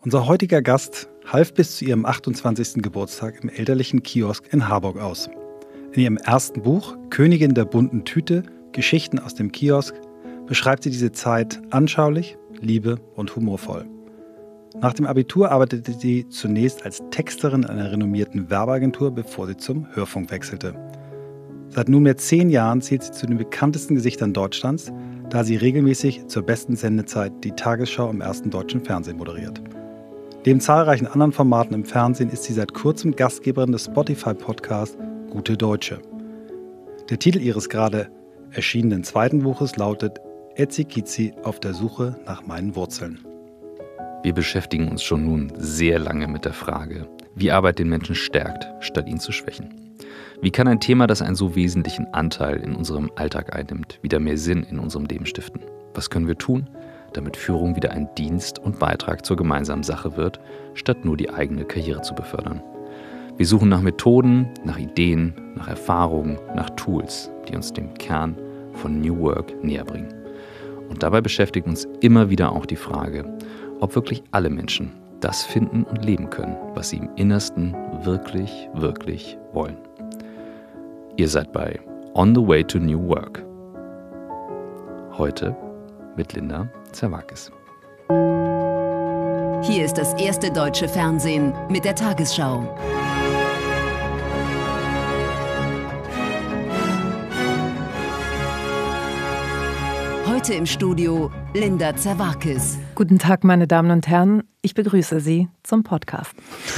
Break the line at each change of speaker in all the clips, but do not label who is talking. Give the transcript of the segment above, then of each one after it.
Unser heutiger Gast half bis zu ihrem 28. Geburtstag im elterlichen Kiosk in Harburg aus. In ihrem ersten Buch »Königin der bunten Tüte – Geschichten aus dem Kiosk« beschreibt sie diese Zeit anschaulich, liebe und humorvoll. Nach dem Abitur arbeitete sie zunächst als Texterin einer renommierten Werbeagentur, bevor sie zum Hörfunk wechselte. Seit nunmehr 10 Jahren zählt sie zu den bekanntesten Gesichtern Deutschlands, da sie regelmäßig zur besten Sendezeit die Tagesschau im ersten deutschen Fernsehen moderiert. Neben zahlreichen anderen Formaten im Fernsehen ist sie seit kurzem Gastgeberin des Spotify-Podcasts Gute Deutsche. Der Titel ihres gerade erschienenen zweiten Buches lautet Etzi Kitzi auf der Suche nach meinen Wurzeln.
Wir beschäftigen uns schon nun sehr lange mit der Frage, wie Arbeit den Menschen stärkt, statt ihn zu schwächen. Wie kann ein Thema, das einen so wesentlichen Anteil in unserem Alltag einnimmt, wieder mehr Sinn in unserem Leben stiften? Was können wir tun, damit Führung wieder ein Dienst und Beitrag zur gemeinsamen Sache wird, statt nur die eigene Karriere zu befördern? Wir suchen nach Methoden, nach Ideen, nach Erfahrungen, nach Tools, die uns dem Kern von New Work näher bringen. Und dabei beschäftigt uns immer wieder auch die Frage, ob wirklich alle Menschen das finden und leben können, was sie im Innersten wirklich, wirklich wollen. Ihr seid bei On the Way to New Work. Heute mit Linda Zerwakis.
Hier ist das erste deutsche Fernsehen mit der Tagesschau. Heute im Studio Linda Zerwakis.
Guten Tag, meine Damen und Herren. Ich begrüße Sie zum Podcast.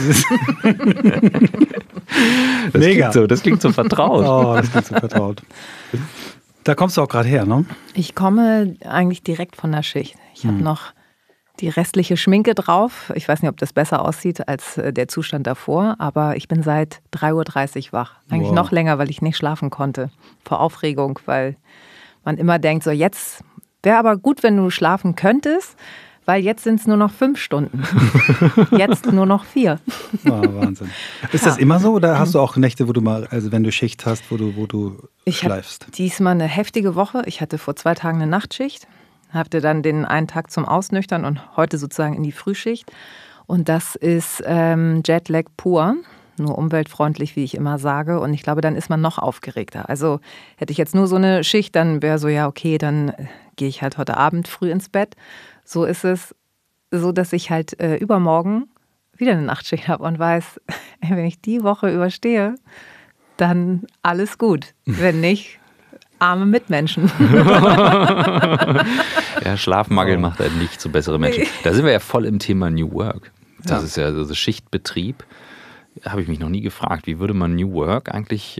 Mega.
Das klingt so vertraut.
Oh, das klingt so vertraut. Da kommst du auch gerade her, ne?
Ich komme eigentlich direkt von der Schicht. Ich habe noch die restliche Schminke drauf. Ich weiß nicht, ob das besser aussieht als der Zustand davor, aber ich bin seit 3:30 Uhr wach. Eigentlich noch länger, weil ich nicht schlafen konnte. Vor Aufregung, weil man immer denkt, so jetzt wäre aber gut, wenn du schlafen könntest, weil jetzt sind es nur noch 5 Stunden. Jetzt nur noch 4.
Oh, Wahnsinn. Ist das immer so oder hast du auch Nächte, wo du mal, also wenn du Schicht hast, wo du schleifst?
Ich hatte diesmal eine heftige Woche. Ich hatte vor 2 Tagen eine Nachtschicht, hatte dann den einen Tag zum Ausnüchtern und heute sozusagen in die Frühschicht. Und das ist Jetlag pur. Nur umweltfreundlich, wie ich immer sage. Und ich glaube, dann ist man noch aufgeregter. Also hätte ich jetzt nur so eine Schicht, dann wäre so, ja okay, dann gehe ich halt heute Abend früh ins Bett. So ist es so, dass ich halt übermorgen wieder eine Nachtschicht habe und weiß, wenn ich die Woche überstehe, dann alles gut. Wenn nicht, arme Mitmenschen.
Ja, Schlafmangel macht einen nicht zu besseren Menschen. Da sind wir ja voll im Thema New Work. Das ist ja so Schichtbetrieb. Habe ich mich noch nie gefragt, wie würde man New Work eigentlich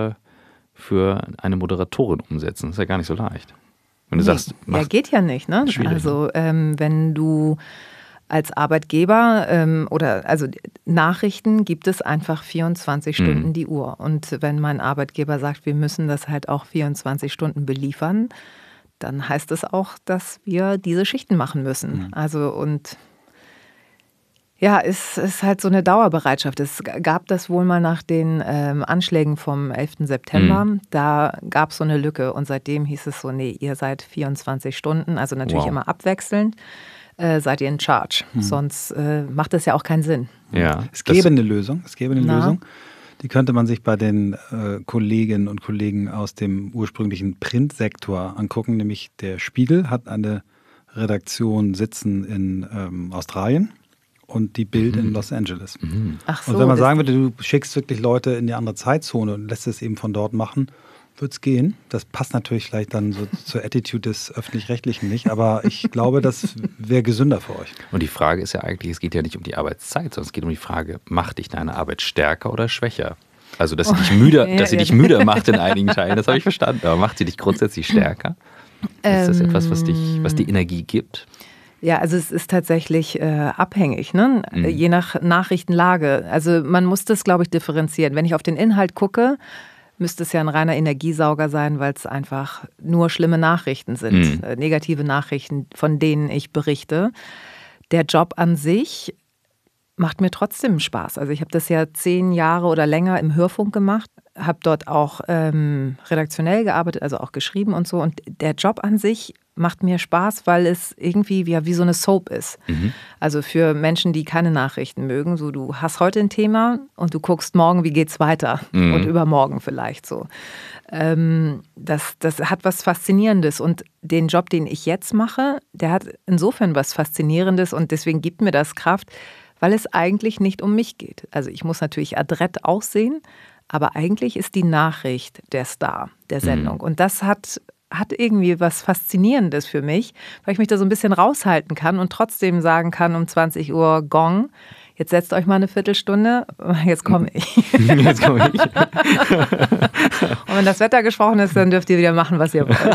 für eine Moderatorin umsetzen? Das ist ja gar nicht so leicht. Wenn du sagst,
ja, geht ja nicht, ne? Also wenn du als Arbeitgeber also Nachrichten gibt es einfach 24 Stunden die Uhr. Und wenn mein Arbeitgeber sagt, wir müssen das halt auch 24 Stunden beliefern, dann heißt es auch, dass wir diese Schichten machen müssen. Also und ja, es ist halt so eine Dauerbereitschaft. Es gab das wohl mal nach den Anschlägen vom 11. September. Da gab es so eine Lücke und seitdem hieß es so, nee, ihr seid 24 Stunden, also natürlich immer abwechselnd, seid ihr in charge. Sonst macht das ja auch keinen Sinn.
Ja,
Es gäbe eine Lösung. Die könnte man sich bei den Kolleginnen und Kollegen aus dem ursprünglichen Printsektor angucken. Nämlich der Spiegel hat eine Redaktion sitzen in Australien. Und die Bild in Los Angeles.
Ach so,
und wenn man sagen würde, du schickst wirklich Leute in die andere Zeitzone und lässt es eben von dort machen, wird es gehen. Das passt natürlich vielleicht dann so zur Attitude des Öffentlich-Rechtlichen nicht, aber ich glaube, das wäre gesünder für euch.
Und die Frage ist ja eigentlich, es geht ja nicht um die Arbeitszeit, sondern es geht um die Frage, macht dich deine Arbeit stärker oder schwächer? Also, dass sie dich müder macht in einigen Teilen, das habe ich verstanden. Aber macht sie dich grundsätzlich stärker? Ist das etwas, was dir Energie gibt?
Ja, also es ist tatsächlich abhängig, ne? Je nach Nachrichtenlage. Also man muss das, glaube ich, differenzieren. Wenn ich auf den Inhalt gucke, müsste es ja ein reiner Energiesauger sein, weil es einfach nur schlimme Nachrichten sind, negative Nachrichten, von denen ich berichte. Der Job an sich macht mir trotzdem Spaß. Also ich habe das ja 10 Jahre oder länger im Hörfunk gemacht, habe dort auch redaktionell gearbeitet, also auch geschrieben und so. Und der Job an sich macht mir Spaß, weil es irgendwie wie so eine Soap ist. Also für Menschen, die keine Nachrichten mögen, so du hast heute ein Thema und du guckst morgen, wie geht's weiter und übermorgen vielleicht so. Das hat was Faszinierendes und den Job, den ich jetzt mache, der hat insofern was Faszinierendes und deswegen gibt mir das Kraft, weil es eigentlich nicht um mich geht. Also ich muss natürlich adrett aussehen, aber eigentlich ist die Nachricht der Star der Sendung und das hat irgendwie was Faszinierendes für mich, weil ich mich da so ein bisschen raushalten kann und trotzdem sagen kann um 20 Uhr Gong, jetzt setzt euch mal eine Viertelstunde, jetzt komme ich. Jetzt komme ich. Und wenn das Wetter gesprochen ist, dann dürft ihr wieder machen, was ihr wollt.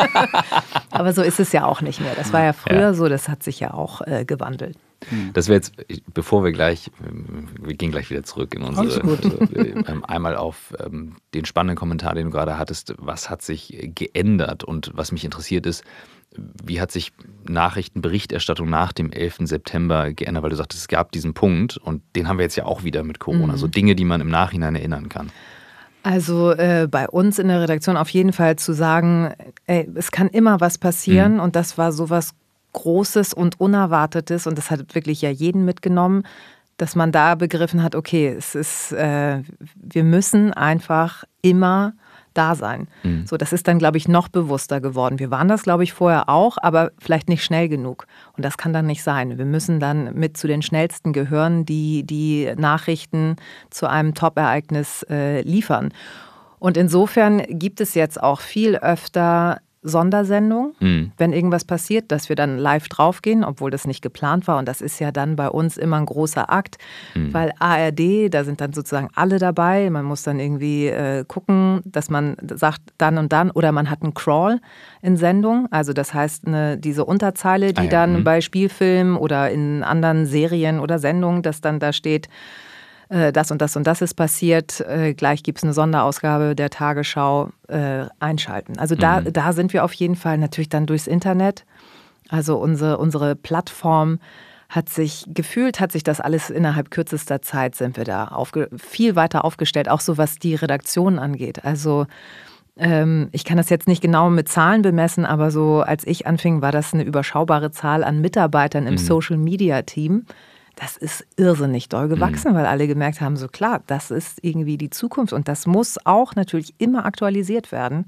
Aber so ist es ja auch nicht mehr. Das war ja früher so, das hat sich ja auch gewandelt.
Das wäre jetzt, bevor wir gehen gleich wieder zurück in unsere, einmal auf den spannenden Kommentar, den du gerade hattest, was hat sich geändert und was mich interessiert ist, wie hat sich Nachrichtenberichterstattung nach dem 11. September geändert, weil du sagtest, es gab diesen Punkt und den haben wir jetzt ja auch wieder mit Corona, so Dinge, die man im Nachhinein erinnern kann.
Also bei uns in der Redaktion auf jeden Fall zu sagen, es kann immer was passieren und das war sowas Großes und Unerwartetes und das hat wirklich ja jeden mitgenommen, dass man da begriffen hat, okay, es ist, wir müssen einfach immer da sein. So, das ist dann, glaube ich, noch bewusster geworden. Wir waren das, glaube ich, vorher auch, aber vielleicht nicht schnell genug. Und das kann dann nicht sein. Wir müssen dann mit zu den Schnellsten gehören, die Nachrichten zu einem Top-Ereignis liefern. Und insofern gibt es jetzt auch viel öfter Sondersendungen, wenn irgendwas passiert, dass wir dann live draufgehen, obwohl das nicht geplant war. Und das ist ja dann bei uns immer ein großer Akt, weil ARD, da sind dann sozusagen alle dabei. Man muss dann irgendwie gucken, dass man sagt dann und dann, oder man hat einen Crawl in Sendung. Also das heißt, diese Unterzeile, die dann bei Spielfilmen oder in anderen Serien oder Sendungen, dass dann da steht, das und das und das ist passiert, gleich gibt es eine Sonderausgabe der Tagesschau, einschalten. Also da sind wir auf jeden Fall natürlich dann durchs Internet. Also unsere Plattform hat sich das alles innerhalb kürzester Zeit, sind wir da viel weiter aufgestellt, auch so was die Redaktion angeht. Also ich kann das jetzt nicht genau mit Zahlen bemessen, aber so als ich anfing, war das eine überschaubare Zahl an Mitarbeitern im Social-Media-Team. Das ist irrsinnig doll gewachsen, weil alle gemerkt haben, so klar, das ist irgendwie die Zukunft und das muss auch natürlich immer aktualisiert werden.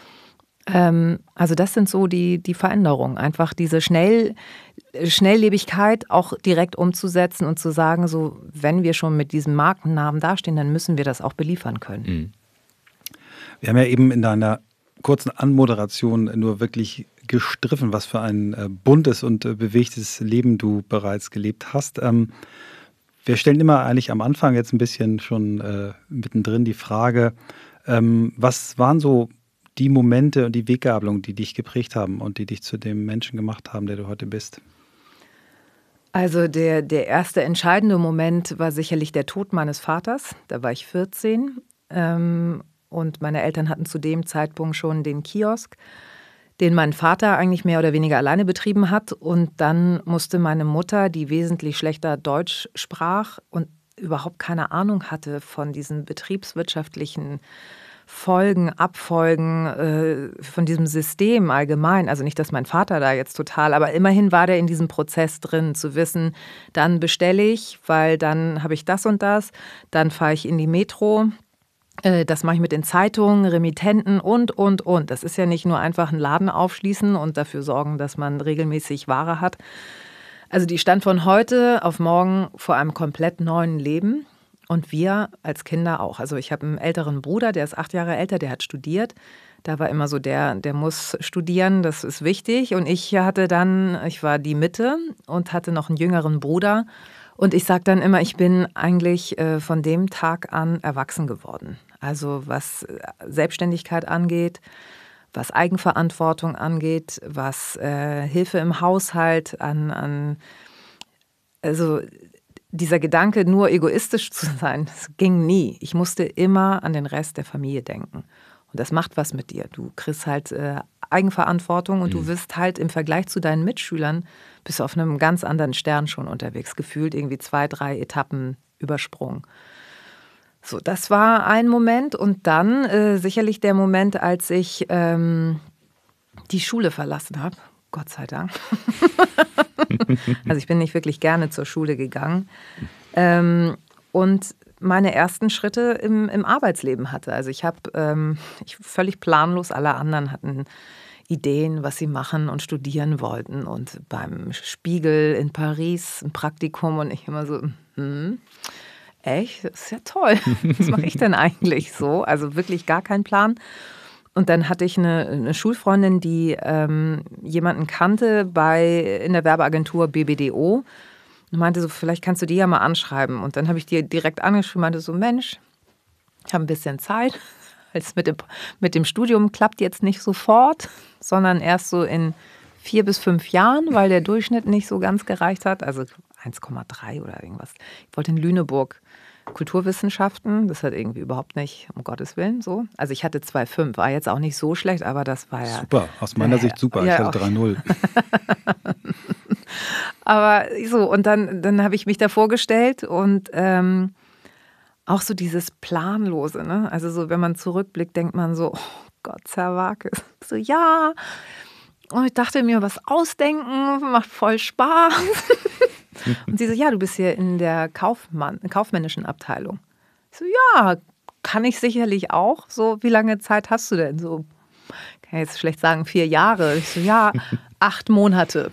Also das sind so die Veränderungen, einfach diese Schnelllebigkeit auch direkt umzusetzen und zu sagen, so wenn wir schon mit diesem Markennamen dastehen, dann müssen wir das auch beliefern können.
Wir haben ja eben in deiner kurzen Anmoderation nur wirklich gestriffen, was für ein buntes und bewegtes Leben du bereits gelebt hast. Wir stellen immer eigentlich am Anfang jetzt ein bisschen schon mittendrin die Frage, was waren so die Momente und die Weggabelungen, die dich geprägt haben und die dich zu dem Menschen gemacht haben, der du heute bist?
Also der erste entscheidende Moment war sicherlich der Tod meines Vaters. Da war ich 14 und meine Eltern hatten zu dem Zeitpunkt schon den Kiosk, den mein Vater eigentlich mehr oder weniger alleine betrieben hat. Und dann musste meine Mutter, die wesentlich schlechter Deutsch sprach und überhaupt keine Ahnung hatte von diesen betriebswirtschaftlichen Folgen, Abfolgen von diesem System allgemein. Also nicht, dass mein Vater da jetzt total, aber immerhin war der in diesem Prozess drin, zu wissen, dann bestelle ich, weil dann habe ich das und das, dann fahre ich in die Metro. Das mache ich mit den Zeitungen, Remittenten und. Das ist ja nicht nur einfach einen Laden aufschließen und dafür sorgen, dass man regelmäßig Ware hat. Also die stand von heute auf morgen vor einem komplett neuen Leben und wir als Kinder auch. Also ich habe einen älteren Bruder, der ist 8 Jahre älter, der hat studiert. Da war immer so der muss studieren, das ist wichtig. Und ich war die Mitte und hatte noch einen jüngeren Bruder. Und ich sage dann immer, ich bin eigentlich von dem Tag an erwachsen geworden. Also was Selbstständigkeit angeht, was Eigenverantwortung angeht, was Hilfe im Haushalt also dieser Gedanke, nur egoistisch zu sein, das ging nie. Ich musste immer an den Rest der Familie denken. Und das macht was mit dir. Du kriegst halt Eigenverantwortung und du wirst halt im Vergleich zu deinen Mitschülern bist du auf einem ganz anderen Stern schon unterwegs, gefühlt irgendwie 2, 3 Etappen übersprungen. So, das war ein Moment und dann sicherlich der Moment, als ich die Schule verlassen habe. Gott sei Dank. Also ich bin nicht wirklich gerne zur Schule gegangen. Und meine ersten Schritte im Arbeitsleben hatte. Also ich habe völlig planlos, alle anderen hatten Ideen, was sie machen und studieren wollten. Und beim Spiegel in Paris ein Praktikum und ich immer so, echt? Das ist ja toll. Was mache ich denn eigentlich so? Also wirklich gar keinen Plan. Und dann hatte ich eine Schulfreundin, die jemanden kannte in der Werbeagentur BBDO und meinte so, vielleicht kannst du die ja mal anschreiben. Und dann habe ich die direkt angeschrieben und meinte so, Mensch, ich habe ein bisschen Zeit. Mit dem Studium klappt jetzt nicht sofort, sondern erst so in 4 bis 5 Jahren, weil der Durchschnitt nicht so ganz gereicht hat. Also 1,3 oder irgendwas. Ich wollte in Lüneburg Kulturwissenschaften, das hat irgendwie überhaupt nicht, um Gottes Willen, so. Also ich hatte 2,5, war jetzt auch nicht so schlecht, aber das war ja...
Super, aus meiner Sicht super, ich hatte 3,0.
Aber so, und dann habe ich mich da vorgestellt und auch so dieses Planlose, ne? Also so, wenn man zurückblickt, denkt man so, oh Gott, Zerwakis. So, ja, und ich dachte mir, was ausdenken, macht voll Spaß. Und sie so, ja, du bist hier in der kaufmännischen Abteilung. Ich so, ja, kann ich sicherlich auch. So, wie lange Zeit hast du denn? So, kann ich jetzt schlecht sagen, 4 Jahre. Ich so, ja, 8 Monate.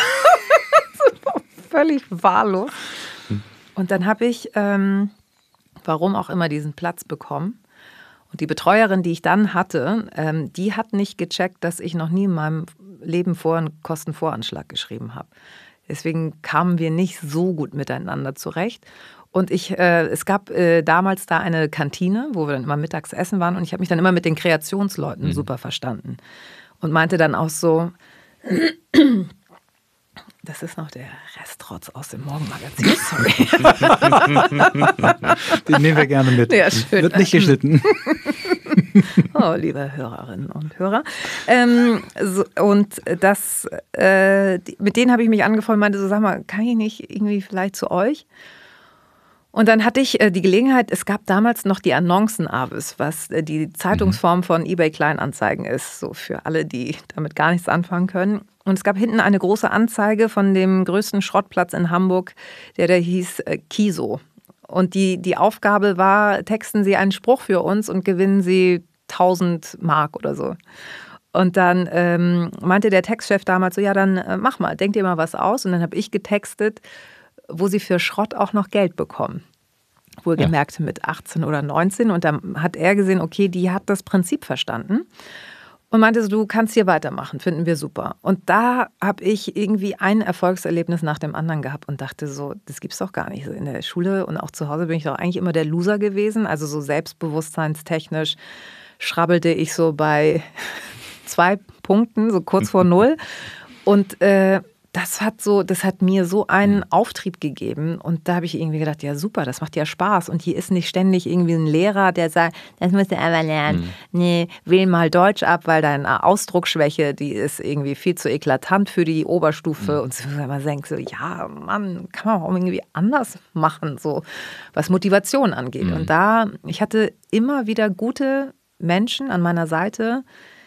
Völlig wahllos. Und dann habe ich, warum auch immer, diesen Platz bekommen. Und die Betreuerin, die ich dann hatte, die hat nicht gecheckt, dass ich noch nie in meinem Leben vorher einen Kostenvoranschlag geschrieben habe. Deswegen kamen wir nicht so gut miteinander zurecht. Und es gab damals da eine Kantine, wo wir dann immer mittags essen waren. Und ich habe mich dann immer mit den Kreationsleuten super verstanden. Und meinte dann auch so, das ist noch der Restrotz aus dem Morgenmagazin, sorry.
Den nehmen wir gerne mit.
Ja, schön.
Wird nicht geschnitten.
Oh, liebe Hörerinnen und Hörer. Mit denen habe ich mich angefreundet und meinte so, sag mal, kann ich nicht irgendwie vielleicht zu euch? Und dann hatte ich die Gelegenheit, es gab damals noch die Annoncen-Avis, was die Zeitungsform von eBay Kleinanzeigen ist, so für alle, die damit gar nichts anfangen können. Und es gab hinten eine große Anzeige von dem größten Schrottplatz in Hamburg, der hieß Kiso. Und die Aufgabe war, texten Sie einen Spruch für uns und gewinnen Sie 1000 Mark oder so. Und dann meinte der Textchef damals so, ja, dann mach mal, denk dir mal was aus. Und dann habe ich getextet, wo sie für Schrott auch noch Geld bekommen. Wohlgemerkt mit 18 oder 19. Und dann hat er gesehen, okay, die hat das Prinzip verstanden. Und meinte so, du kannst hier weitermachen, finden wir super. Und da habe ich irgendwie ein Erfolgserlebnis nach dem anderen gehabt und dachte so, das gibt's doch gar nicht. In der Schule und auch zu Hause bin ich doch eigentlich immer der Loser gewesen. Also so selbstbewusstseinstechnisch schrabbelte ich so bei 2 Punkten, so kurz vor 0. Und das hat mir so einen Auftrieb gegeben. Und da habe ich irgendwie gedacht, ja super, das macht ja Spaß. Und hier ist nicht ständig irgendwie ein Lehrer, der sagt, das musst du aber lernen. Nee, wähl mal Deutsch ab, weil deine Ausdrucksschwäche, die ist irgendwie viel zu eklatant für die Oberstufe. Und man denkt so, ja Mann, kann man auch irgendwie anders machen, so was Motivation angeht. Und ich hatte immer wieder gute Menschen an meiner Seite,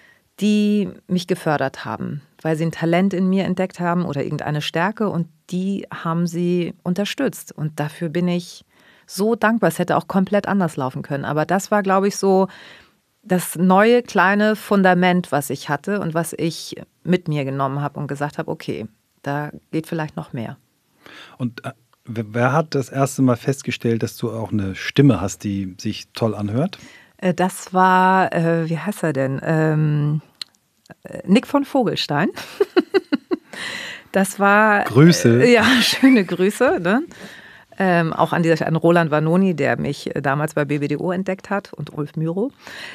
die mich gefördert haben, weil sie ein Talent in mir entdeckt haben oder irgendeine Stärke und die haben sie unterstützt. Und dafür bin ich so dankbar. Es hätte auch komplett anders laufen können. Aber das war, glaube ich, so das neue kleine Fundament, was ich hatte und was ich mit mir genommen habe und gesagt habe, okay, da geht vielleicht noch mehr.
Und wer hat das erste Mal festgestellt, dass du auch eine Stimme hast, die sich toll anhört?
Das war, wie heißt er denn? Nick von Vogelstein. Das war...
Grüße.
Ja, schöne Grüße. Ne? Auch an Roland Vanoni, der mich damals bei BBDO entdeckt hat und Ulf Myro.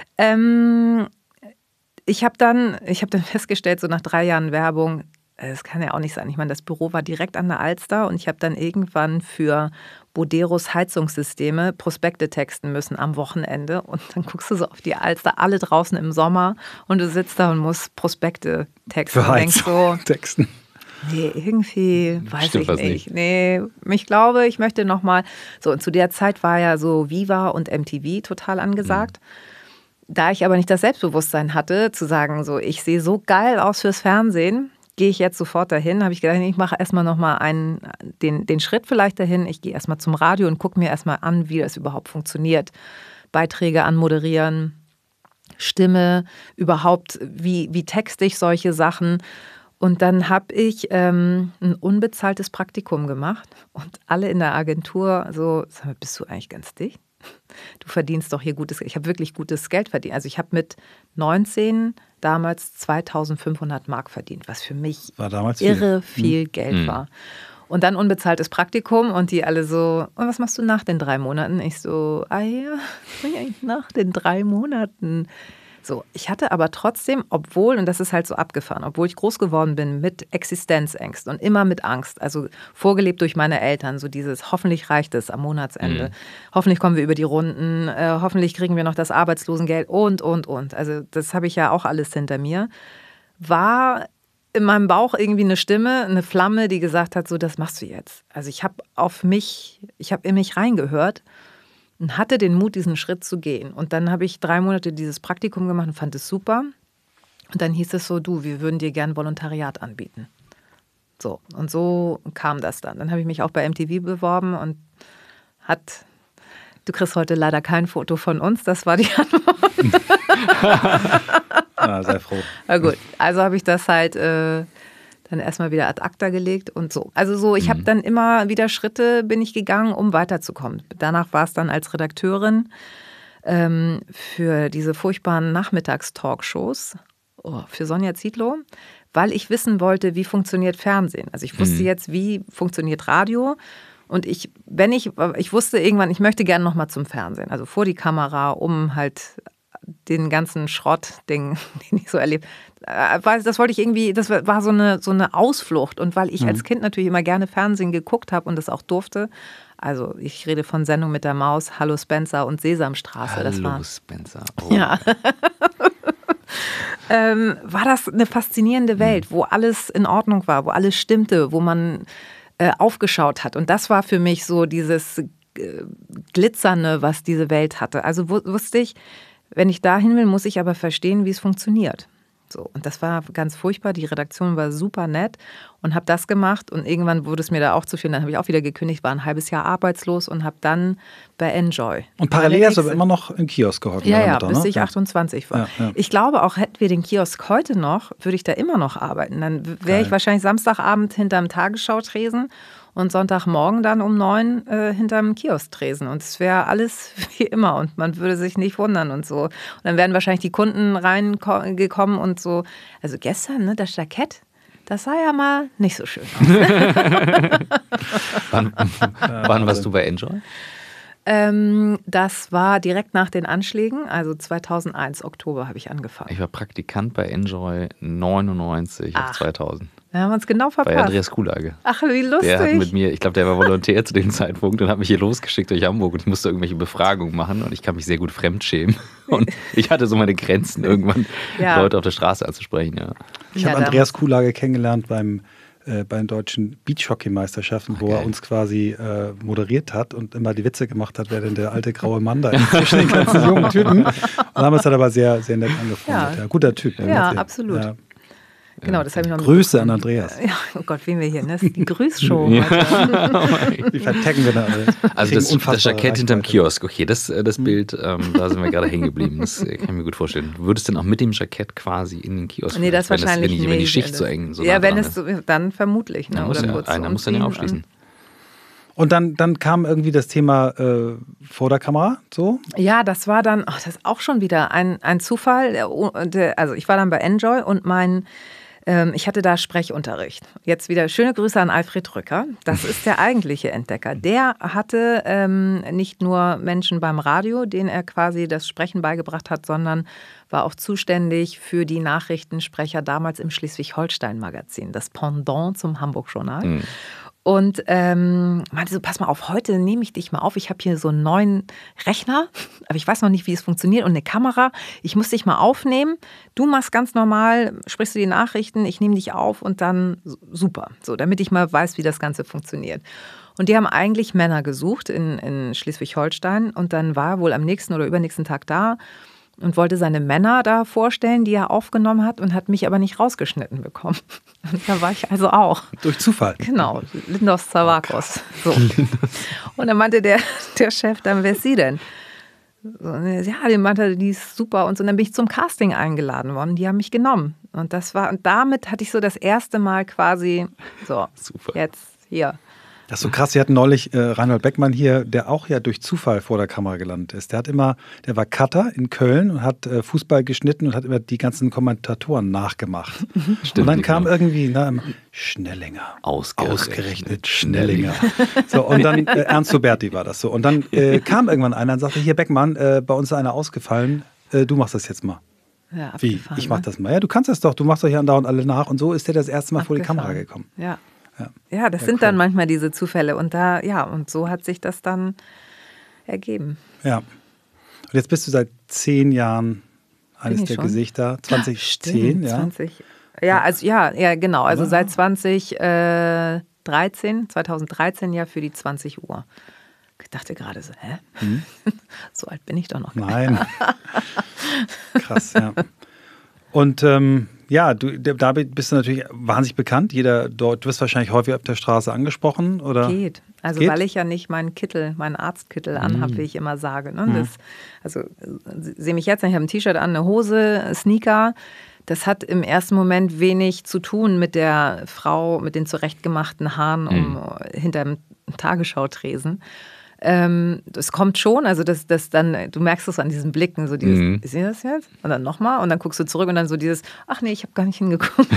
Ich habe dann festgestellt, so nach 3 Jahren Werbung, das kann ja auch nicht sein. Ich meine, das Büro war direkt an der Alster und ich habe dann irgendwann für Boderos Heizungssysteme Prospekte texten müssen am Wochenende. Und dann guckst du so auf die Alster, alle draußen im Sommer und du sitzt da und musst Prospekte texten.
Für Heizung texten.
Nee, irgendwie weiß ich nicht. Nee, ich glaube, ich möchte nochmal, so, und zu der Zeit war ja so Viva und MTV total angesagt. Da ich aber nicht das Selbstbewusstsein hatte, zu sagen, so, ich sehe so geil aus fürs Fernsehen, gehe ich jetzt sofort dahin, habe ich gedacht, ich mache erstmal nochmal den Schritt vielleicht dahin. Ich gehe erstmal zum Radio und gucke mir erstmal an, wie das überhaupt funktioniert. Beiträge anmoderieren, Stimme, überhaupt, wie texte ich solche Sachen. Und dann habe ich ein unbezahltes Praktikum gemacht und alle in der Agentur so, sag mal, bist du eigentlich ganz dicht? Du verdienst doch hier gutes Geld. Ich habe wirklich gutes Geld verdient. Also ich habe mit 19 damals 2.500 Mark verdient, was für mich irre viel Geld war. Und dann unbezahltes Praktikum und die alle so, und was machst du nach den 3 Monaten? Ich so, nach den 3 Monaten. So, ich hatte aber trotzdem, obwohl, und das ist halt so abgefahren, obwohl ich groß geworden bin mit Existenzängsten und immer mit Angst, also vorgelebt durch meine Eltern, so dieses, hoffentlich reicht es am Monatsende, hoffentlich kommen wir über die Runden, hoffentlich kriegen wir noch das Arbeitslosengeld und. Also das habe ich ja auch alles hinter mir. War in meinem Bauch irgendwie eine Stimme, eine Flamme, die gesagt hat, so, das machst du jetzt. Also ich habe in mich reingehört und hatte den Mut, diesen Schritt zu gehen. Und dann habe ich 3 Monate dieses Praktikum gemacht und fand es super. Und dann hieß es so, wir würden dir gern Volontariat anbieten. So, und so kam das dann. Dann habe ich mich auch bei MTV beworben und du kriegst heute leider kein Foto von uns, das war die Antwort.
Sei froh.
Na gut, also habe ich das halt dann erstmal wieder ad acta gelegt und so. Also so, ich habe dann immer wieder Schritte bin ich gegangen, um weiterzukommen. Danach war es dann als Redakteurin für diese furchtbaren Nachmittagstalkshows für Sonja Zietlow, weil ich wissen wollte, wie funktioniert Fernsehen. Also ich wusste jetzt, wie funktioniert Radio. Und ich wusste irgendwann, ich möchte gerne nochmal zum Fernsehen, also vor die Kamera, um halt den ganzen Schrott, den ich so erlebt. Das wollte ich irgendwie, das war so eine Ausflucht. Und weil ich als Kind natürlich immer gerne Fernsehen geguckt habe und das auch durfte, also ich rede von Sendung mit der Maus, Hallo Spencer und Sesamstraße.
Hallo Spencer. Oh.
Ja. War das eine faszinierende Welt, wo alles in Ordnung war, wo alles stimmte, wo man aufgeschaut hat. Und das war für mich so dieses Glitzernde, was diese Welt hatte. Also wusste ich, wenn ich dahin will, muss ich aber verstehen, wie es funktioniert. So, und das war ganz furchtbar. Die Redaktion war super nett und habe das gemacht. Und irgendwann wurde es mir da auch zu viel. Dann habe ich auch wieder gekündigt, war ein halbes Jahr arbeitslos und habe dann bei Enjoy.
Und parallel hast du immer noch im Kiosk gehockt?
Ja, Mutter, bis ich 28 war. Ja. Ich glaube auch, hätten wir den Kiosk heute noch, würde ich da immer noch arbeiten. Dann wäre ich wahrscheinlich Samstagabend hinterm Tagesschau-Tresen und Sonntagmorgen dann um 9 hinterm Kiosk-Tresen. Und es wäre alles wie immer und man würde sich nicht wundern und so. Und dann wären wahrscheinlich die Kunden reingekommen und so. Also gestern, ne, das Jackett, das sah ja mal nicht so schön aus.
Wann warst du bei Enjoy?
Das war direkt nach den Anschlägen, also 2001, Oktober habe ich angefangen.
Ich war Praktikant bei Enjoy 99 auf 2000.
Da haben wir uns genau verpasst.
Bei Andreas Kuhlage.
Ach, wie lustig.
Der hat mit mir, ich glaube, der war Volontär zu dem Zeitpunkt und hat mich hier losgeschickt durch Hamburg und ich musste irgendwelche Befragungen machen und ich kann mich sehr gut fremdschämen. Und ich hatte so meine Grenzen, irgendwann Leute auf der Straße anzusprechen. Ja.
Ich habe Andreas Kuhlage kennengelernt bei den deutschen Beachhockey-Meisterschaften, wo er uns quasi moderiert hat und immer die Witze gemacht hat, wer denn der alte graue Mann da ist zwischen den ganzen jungen Typen. Und damals hat er aber sehr, sehr nett angefangen. Ja. Guter Typ.
Ja, absolut. Ja. Genau, das habe ich noch
Grüße an Andreas.
Ja, oh Gott, wen wir hier, ne? Das ist die Grüßshow.
Wie vertecken wir da alles?
Also das Jackett hinterm Kiosk, okay, das Bild, da sind wir gerade hängen geblieben. Das kann ich mir gut vorstellen. Du würdest denn auch mit dem Jackett quasi in den Kiosk?
Nee, das wahrscheinlich nicht.
Wenn die Schicht so eng so
ja, wenn es so, dann vermutlich. Ne?
Einer muss dann ja aufschließen.
Und dann kam irgendwie das Thema vor der Kamera, so?
Ja, das war dann, das ist auch schon wieder ein Zufall. Also ich war dann bei Enjoy und ich hatte da Sprechunterricht. Jetzt wieder schöne Grüße an Alfred Rücker. Das ist der eigentliche Entdecker. Der hatte nicht nur Menschen beim Radio, denen er quasi das Sprechen beigebracht hat, sondern war auch zuständig für die Nachrichtensprecher damals im Schleswig-Holstein-Magazin, das Pendant zum Hamburg-Journal. Und meinte so, pass mal auf, heute nehme ich dich mal auf. Ich habe hier so einen neuen Rechner, aber ich weiß noch nicht, wie es funktioniert und eine Kamera. Ich muss dich mal aufnehmen. Du machst ganz normal, sprichst du die Nachrichten, ich nehme dich auf und dann super. So, damit ich mal weiß, wie das Ganze funktioniert. Und die haben eigentlich Männer gesucht in Schleswig-Holstein und dann war wohl am nächsten oder übernächsten Tag da. und wollte seine Männer da vorstellen, die er aufgenommen hat und hat mich aber nicht rausgeschnitten bekommen. Und da war ich also auch.
Durch Zufall?
Genau, Lindos Zavakos. So. Und dann meinte der Chef dann, wer ist sie denn? So, ja, die meinte, die ist super und so. Und dann bin ich zum Casting eingeladen worden, die haben mich genommen. Und damit hatte ich so das erste Mal quasi, so, super. Jetzt hier.
Das ist so krass, wir hatten neulich Reinhold Beckmann hier, der auch ja durch Zufall vor der Kamera gelandet ist. Der war Cutter in Köln und hat Fußball geschnitten und hat immer die ganzen Kommentatoren nachgemacht. Stimmt, und dann kam irgendwie Schnellinger. Ausgerechnet Schnellinger. So, und dann Ernst Huberti war das so. Und dann kam irgendwann einer und sagte, hier Beckmann, bei uns ist einer ausgefallen, du machst das jetzt mal.
Ja,
wie? Ich mach das mal. Ja, du kannst das doch, du machst doch hier andauernd alle nach. Und so ist der das erste Mal vor die Kamera gekommen.
Ja, das sind dann manchmal diese Zufälle und und so hat sich das dann ergeben.
Ja. Und jetzt bist du seit 10 Jahren eines der Gesichter. 2010, ja.
20. Ja, also genau. Also seit 2013 ja für die 20 Uhr. Ich dachte gerade so, hä? So alt bin ich doch noch gar nicht.
Nein. Krass, ja. Und da bist du natürlich wahnsinnig bekannt. Du wirst wahrscheinlich häufig auf der Straße angesprochen, oder?
Geht. Also weil ich ja nicht meinen Arztkittel anhabe, wie ich immer sage. Ne? Sehe mich jetzt, ich habe ein T-Shirt an, eine Hose, Sneaker. Das hat im ersten Moment wenig zu tun mit der Frau mit den zurechtgemachten Haaren hinterm Tagesschautresen. Das kommt schon, also das dann, du merkst es an diesen Blicken, so dieses, ist das jetzt? Und dann nochmal und dann guckst du zurück und dann so dieses, ach nee, ich habe gar nicht hingeguckt.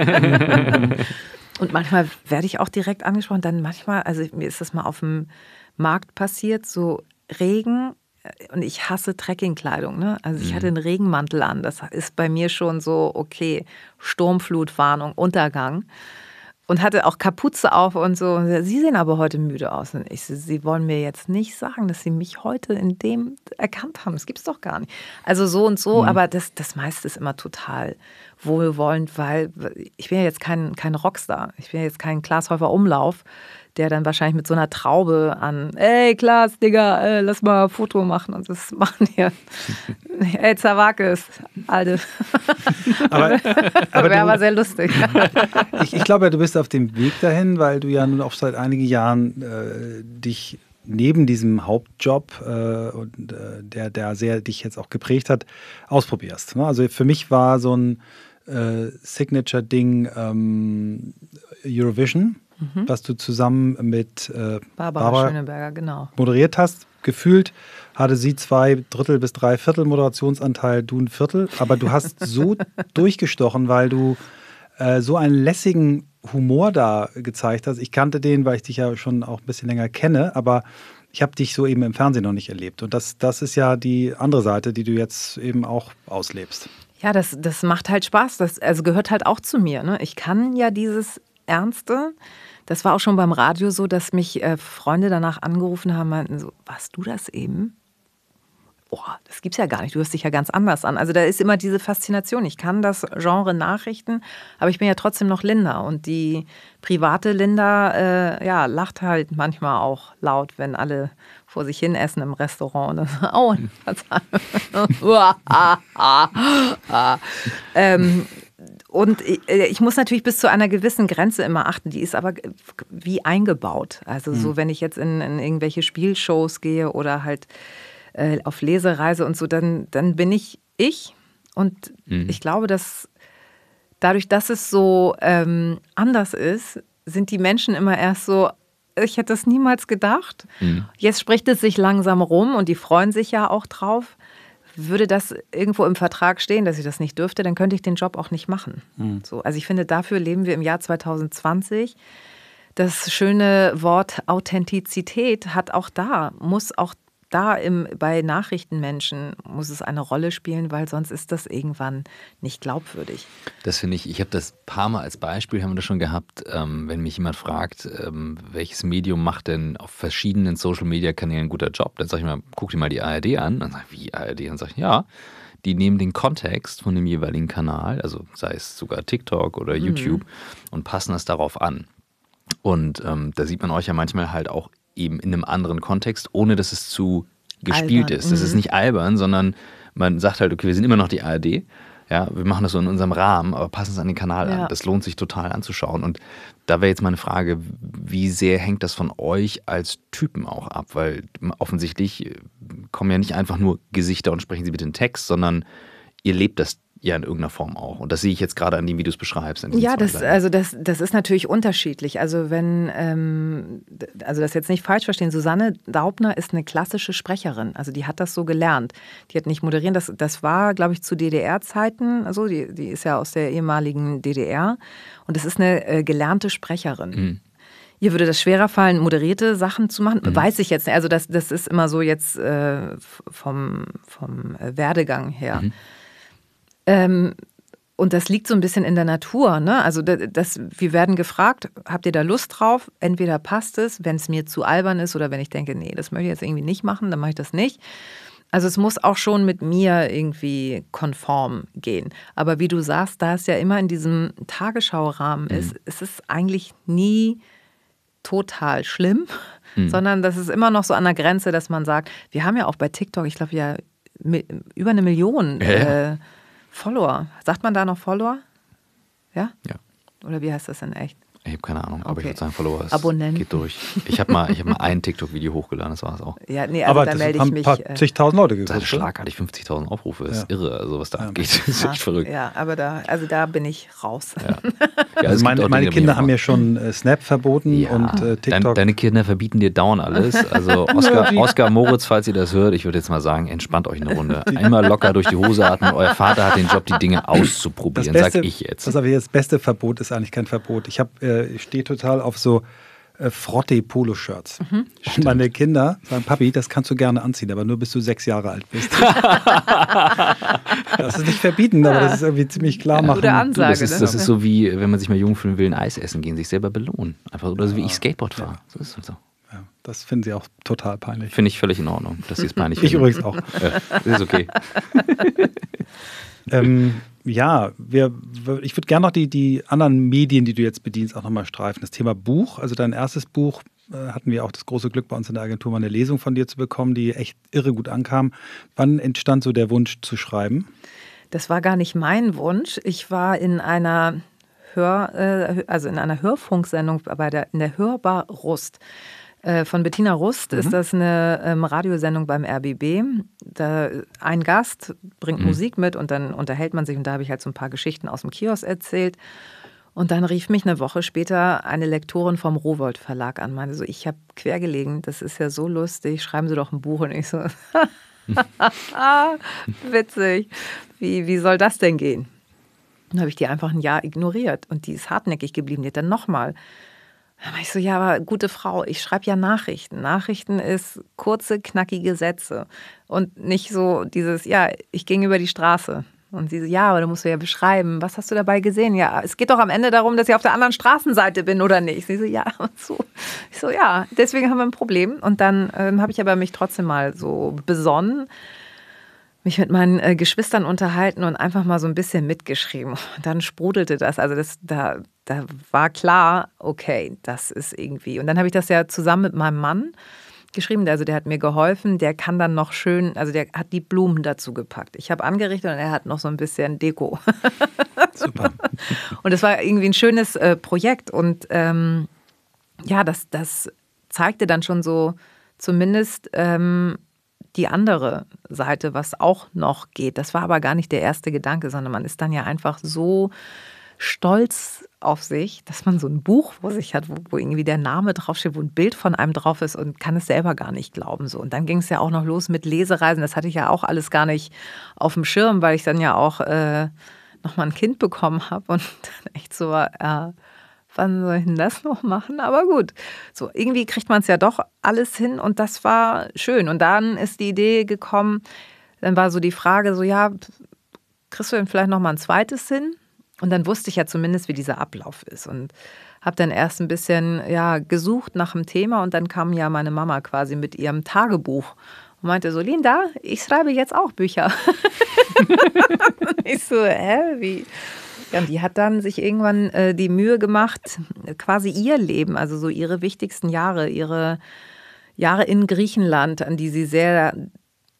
Und manchmal werde ich auch direkt angesprochen, dann manchmal, also mir ist das mal auf dem Markt passiert, so Regen und ich hasse Trekkingkleidung, ne? Also ich hatte einen Regenmantel an, das ist bei mir schon so, okay, Sturmflutwarnung, Untergang. Und hatte auch Kapuze auf und so. Sie sehen aber heute müde aus. Und ich so, Sie wollen mir jetzt nicht sagen, dass Sie mich heute in dem erkannt haben. Das gibt's doch gar nicht. Also so und so, aber das meiste ist immer total wohlwollend, weil ich bin ja jetzt kein Rockstar. Ich bin ja jetzt kein Klaas Häufer Umlauf, der dann wahrscheinlich mit so einer Traube an, ey Klaas, Digga, lass mal ein Foto machen. Und das machen hier, ey Zavakis, Alte. Aber wäre aber sehr lustig.
Ich glaube, du bist auf dem Weg dahin, weil du ja nun auch seit einigen Jahren dich neben diesem Hauptjob, der sehr dich jetzt auch geprägt hat, ausprobierst. Also für mich war so ein Signature-Ding Eurovision, was du zusammen mit
Barbara Schöneberger, genau,
moderiert hast. Gefühlt hatte sie 2/3 bis 3/4 Moderationsanteil, du 1/4. Aber du hast so durchgestochen, weil du so einen lässigen Humor da gezeigt hast. Ich kannte den, weil ich dich ja schon auch ein bisschen länger kenne, aber ich habe dich so eben im Fernsehen noch nicht erlebt. Und das ist ja die andere Seite, die du jetzt eben auch auslebst.
Ja, das macht halt Spaß. Das gehört halt auch zu mir. Ne? Ich kann ja dieses Ernste. Das war auch schon beim Radio so, dass mich Freunde danach angerufen haben, meinten so, warst du das eben? Boah, das gibt's ja gar nicht, du hörst dich ja ganz anders an. Also da ist immer diese Faszination. Ich kann das Genre Nachrichten, aber ich bin ja trotzdem noch Linda. Und die private Linda, lacht halt manchmal auch laut, wenn alle vor sich hin essen im Restaurant. Und ich muss natürlich bis zu einer gewissen Grenze immer achten. Die ist aber wie eingebaut. Also so, wenn ich jetzt in irgendwelche Spielshows gehe oder halt auf Lesereise und so, dann bin ich. Und ich glaube, dass dadurch, dass es so anders ist, sind die Menschen immer erst so, ich hätte das niemals gedacht. Jetzt spricht es sich langsam rum und die freuen sich ja auch drauf. Würde das irgendwo im Vertrag stehen, dass ich das nicht dürfte, dann könnte ich den Job auch nicht machen. So, also ich finde, dafür leben wir im Jahr 2020. Das schöne Wort Authentizität muss auch da bei Nachrichtenmenschen muss es eine Rolle spielen, weil sonst ist das irgendwann nicht glaubwürdig.
Das finde ich habe das ein paar Mal als Beispiel, haben wir das schon gehabt, wenn mich jemand fragt, welches Medium macht denn auf verschiedenen Social-Media-Kanälen einen guter Job, dann sage ich mal, guck dir mal die ARD an. Dann sage ich, wie ARD? Dann sage ich, ja, die nehmen den Kontext von dem jeweiligen Kanal, also sei es sogar TikTok oder YouTube, und passen das darauf an. Und da sieht man euch ja manchmal halt auch eben in einem anderen Kontext, ohne dass es zu gespielt ist. Das ist nicht albern, sondern man sagt halt, okay, wir sind immer noch die ARD. Ja, wir machen das so in unserem Rahmen, aber passen es an den Kanal an. Das lohnt sich total anzuschauen. Und da wäre jetzt meine Frage, wie sehr hängt das von euch als Typen auch ab? Weil offensichtlich kommen ja nicht einfach nur Gesichter und sprechen sie bitte einen Text, sondern ihr lebt das ja in irgendeiner Form auch. Und das sehe ich jetzt gerade an dem, wie du es beschreibst.
Ja, das ist natürlich unterschiedlich. Also also das jetzt nicht falsch verstehen, Susanne Daubner ist eine klassische Sprecherin. Also die hat das so gelernt. Die hat nicht moderieren. Das war, glaube ich, zu DDR-Zeiten. Also die ist ja aus der ehemaligen DDR. Und das ist eine gelernte Sprecherin. Mhm. Ihr würde das schwerer fallen, moderierte Sachen zu machen? Weiß ich jetzt nicht. Also das ist immer so jetzt vom Werdegang her. Und das liegt so ein bisschen in der Natur. Ne? Also wir werden gefragt, habt ihr da Lust drauf? Entweder passt es, wenn es mir zu albern ist oder wenn ich denke, nee, das möchte ich jetzt irgendwie nicht machen, dann mache ich das nicht. Also es muss auch schon mit mir irgendwie konform gehen. Aber wie du sagst, da es ja immer in diesem Tagesschau-Rahmen ist, ist es eigentlich nie total schlimm, sondern das ist immer noch so an der Grenze, dass man sagt, wir haben ja auch bei TikTok, ich glaube ja über 1 Million Follower. Sagt man da noch Follower? Ja?
Ja.
Oder wie heißt das denn echt?
Ich habe keine Ahnung, aber ich würde sagen, Follower ist,
Abonnenten.
Geht durch. Ich hab mal ein TikTok-Video hochgeladen, das war es auch.
Ja, nee, also
aber
da melde ich mich.
Zigtausend Leute geguckt.
Das hat schlagartig 50.000 Aufrufe, das ist irre, also was da abgeht, das ist echt verrückt.
Ja, aber da bin ich raus.
Ja, also meine Kinder haben mir schon Snap verboten und TikTok.
Deine Kinder verbieten dir dauernd alles. Also Oskar Moritz, falls ihr das hört, ich würde jetzt mal sagen, entspannt euch eine Runde. Einmal locker durch die Hose atmen. Euer Vater hat den Job, die Dinge auszuprobieren, sag ich jetzt.
Das beste Verbot ist eigentlich kein Verbot. Ich stehe total auf so Frotte-Polo-Shirts. Und meine Kinder sagen, Papi, das kannst du gerne anziehen, aber nur bis du 6 Jahre alt bist. Das ist nicht verbieten, aber das ist irgendwie ziemlich klar machen.
Gute Ansage,
das ist so wie, wenn man sich mal jung fühlen will, ein Eis essen gehen, sich selber belohnen. Einfach oder so wie ich Skateboard fahre. Ja. So ist es so.
Ja, das finden sie auch total peinlich.
Finde ich völlig in Ordnung, dass sie es peinlich
finden.
Ich
übrigens auch.
Ist okay.
Ich würde gerne noch die anderen Medien, die du jetzt bedienst, auch nochmal streifen. Das Thema Buch, also dein erstes Buch, hatten wir auch das große Glück bei uns in der Agentur, mal eine Lesung von dir zu bekommen, die echt irre gut ankam. Wann entstand so der Wunsch zu schreiben?
Das war gar nicht mein Wunsch. Ich war in einer Hörfunksendung in der Hörbar Rust. Von Bettina Rust ist das eine Radiosendung beim RBB. Da ein Gast bringt Musik mit und dann unterhält man sich und da habe ich halt so ein paar Geschichten aus dem Kiosk erzählt. Und dann rief mich eine Woche später eine Lektorin vom Rowohlt Verlag an, meinte so, ich habe quer gelegen, das ist ja so lustig, schreiben Sie doch ein Buch. Und ich so, witzig, wie soll das denn gehen? Dann habe ich die einfach ein Jahr ignoriert und die ist hartnäckig geblieben, die hat dann nochmal. Dann war ich so, ja, aber gute Frau, ich schreibe ja Nachrichten. Nachrichten ist kurze, knackige Sätze und nicht so dieses, ja, ich ging über die Straße. Und sie so, ja, aber da musst du ja beschreiben, was hast du dabei gesehen? Ja, es geht doch am Ende darum, dass ich auf der anderen Straßenseite bin oder nicht. Sie so, ja, und so. Ich so, ja, deswegen haben wir ein Problem. Und dann habe ich aber mich trotzdem mal so besonnen, mich mit meinen Geschwistern unterhalten und einfach mal so ein bisschen mitgeschrieben. Und dann sprudelte das. Also da war klar, okay, das ist irgendwie. Und dann habe ich das ja zusammen mit meinem Mann geschrieben. Also der hat mir geholfen. Der kann dann noch schön, also der hat die Blumen dazu gepackt. Ich habe angerichtet und er hat noch so ein bisschen Deko.
Super.
Und es war irgendwie ein schönes Projekt. Und das zeigte dann schon so zumindest die andere Seite, was auch noch geht. Das war aber gar nicht der erste Gedanke, sondern man ist dann ja einfach so stolz auf sich, dass man so ein Buch vor sich hat, wo irgendwie der Name draufsteht, wo ein Bild von einem drauf ist und kann es selber gar nicht glauben. So. Und dann ging es ja auch noch los mit Lesereisen. Das hatte ich ja auch alles gar nicht auf dem Schirm, weil ich dann ja auch nochmal ein Kind bekommen habe und dann echt so wann soll ich denn das noch machen? Aber gut, so irgendwie kriegt man es ja doch alles hin und das war schön. Und dann ist die Idee gekommen, dann war so die Frage so, ja, kriegst du denn vielleicht noch mal ein zweites hin? Und dann wusste ich ja zumindest, wie dieser Ablauf ist und habe dann erst ein bisschen gesucht nach dem Thema und dann kam ja meine Mama quasi mit ihrem Tagebuch und meinte so, Linda, ich schreibe jetzt auch Bücher. Ich so, wie? Ja, und die hat dann sich irgendwann die Mühe gemacht, quasi ihr Leben, also so ihre wichtigsten Jahre, ihre Jahre in Griechenland, an die sie sehr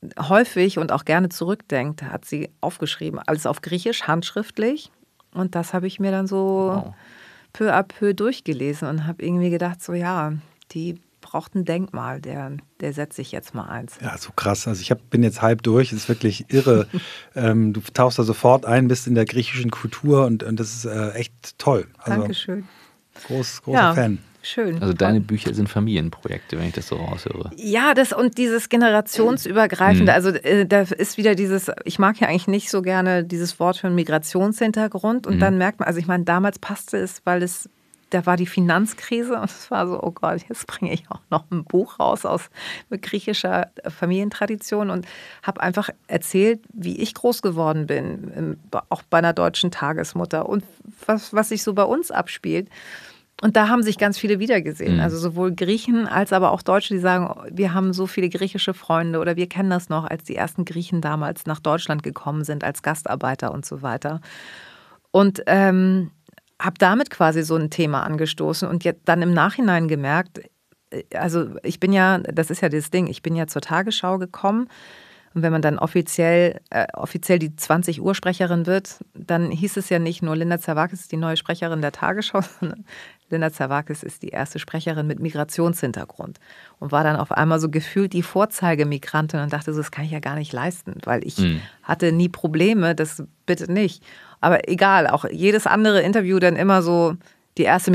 häufig und auch gerne zurückdenkt, hat sie aufgeschrieben, alles auf Griechisch, handschriftlich. Und das habe ich mir dann so peu à peu durchgelesen und habe irgendwie gedacht, so ja, die braucht ein Denkmal, der setze ich jetzt mal eins.
Ja, so krass. Also ich bin jetzt halb durch, es ist wirklich irre. Du tauchst da sofort ein, bist in der griechischen Kultur und das ist echt toll. Also,
Dankeschön.
Großer Fan.
Schön.
Also deine Bücher sind Familienprojekte, wenn ich das so raushöre.
Ja, und dieses generationsübergreifende, also da ist wieder ich mag ja eigentlich nicht so gerne dieses Wort für einen Migrationshintergrund und dann merkt man, also ich meine, damals passte es, da war die Finanzkrise und es war so, oh Gott, jetzt bringe ich auch noch ein Buch raus mit griechischer Familientradition und habe einfach erzählt, wie ich groß geworden bin, auch bei einer deutschen Tagesmutter und was sich so bei uns abspielt. Und da haben sich ganz viele wiedergesehen, also sowohl Griechen als aber auch Deutsche, die sagen, wir haben so viele griechische Freunde oder wir kennen das noch, als die ersten Griechen damals nach Deutschland gekommen sind als Gastarbeiter und so weiter. Und habe damit quasi so ein Thema angestoßen und jetzt dann im Nachhinein gemerkt, also das ist ja das Ding, ich bin ja zur Tagesschau gekommen und wenn man dann offiziell die 20 Uhr Sprecherin wird, dann hieß es ja nicht nur, Linda Zervakis ist die neue Sprecherin der Tagesschau, sondern Linda Zervakis ist die erste Sprecherin mit Migrationshintergrund und war dann auf einmal so gefühlt die Vorzeigemigrantin und dachte so, das kann ich ja gar nicht leisten, weil ich hatte nie Probleme, das bitte nicht. Aber egal, auch jedes andere Interview dann immer so die erste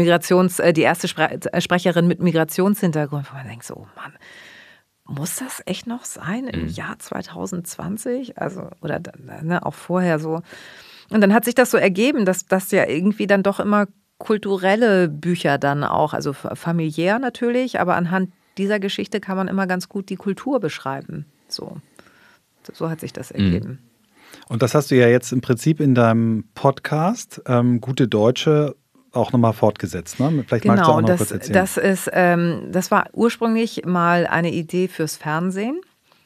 Sprecherin mit Migrationshintergrund, wo man denkt so, oh Mann, muss das echt noch sein im Jahr 2020? Also, oder auch vorher so. Und dann hat sich das so ergeben, dass das ja irgendwie dann doch immer kulturelle Bücher dann auch, also familiär natürlich, aber anhand dieser Geschichte kann man immer ganz gut die Kultur beschreiben. So hat sich das ergeben.
Und das hast du ja jetzt im Prinzip in deinem Podcast Gute Deutsche auch nochmal fortgesetzt, ne? Vielleicht magst du auch noch kurz erzählen.
Das war ursprünglich mal eine Idee fürs Fernsehen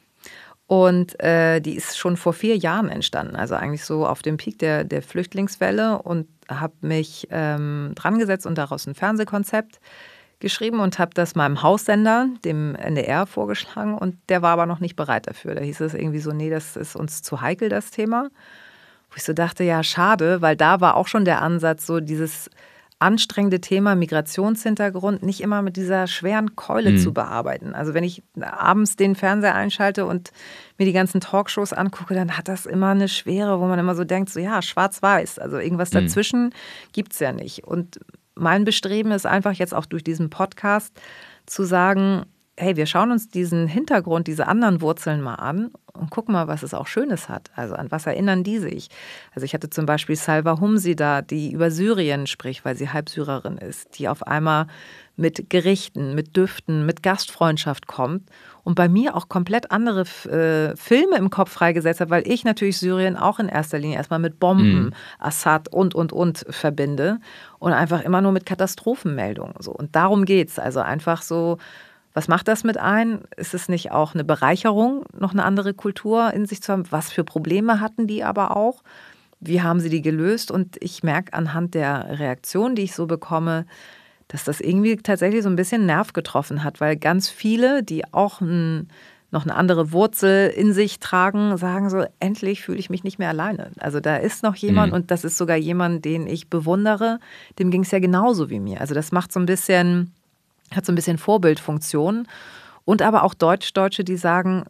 und die ist schon vor 4 Jahren entstanden, also eigentlich so auf dem Peak der Flüchtlingswelle und habe mich dran gesetzt und daraus ein Fernsehkonzept geschrieben und habe das meinem Haussender, dem NDR, vorgeschlagen und der war aber noch nicht bereit dafür. Da hieß es irgendwie so, nee, das ist uns zu heikel, das Thema. Wo ich so dachte, ja, schade, weil da war auch schon der Ansatz, so dieses anstrengende Thema Migrationshintergrund nicht immer mit dieser schweren Keule zu bearbeiten. Also wenn ich abends den Fernseher einschalte und mir die ganzen Talkshows angucke, dann hat das immer eine Schwere, wo man immer so denkt, so ja, schwarz-weiß, also irgendwas dazwischen gibt es ja nicht. Und mein Bestreben ist einfach jetzt auch durch diesen Podcast zu sagen, hey, wir schauen uns diesen Hintergrund, diese anderen Wurzeln mal an und gucken mal, was es auch Schönes hat. Also an was erinnern die sich? Also ich hatte zum Beispiel Salva Humsi da, die über Syrien spricht, weil sie Halbsyrerin ist, die auf einmal mit Gerichten, mit Düften, mit Gastfreundschaft kommt und bei mir auch komplett andere Filme im Kopf freigesetzt hat, weil ich natürlich Syrien auch in erster Linie erstmal mit Bomben, Assad und verbinde und einfach immer nur mit Katastrophenmeldungen. So. Und darum geht's. Also einfach so, was macht das mit ein? Ist es nicht auch eine Bereicherung, noch eine andere Kultur in sich zu haben? Was für Probleme hatten die aber auch? Wie haben sie die gelöst? Und ich merke anhand der Reaktion, die ich so bekomme, dass das irgendwie tatsächlich so ein bisschen Nerv getroffen hat, weil ganz viele, die auch noch eine andere Wurzel in sich tragen, sagen so, endlich fühle ich mich nicht mehr alleine. Also da ist noch jemand und das ist sogar jemand, den ich bewundere, dem ging es ja genauso wie mir. Also das macht hat so ein bisschen Vorbildfunktion und aber auch Deutsche, die sagen,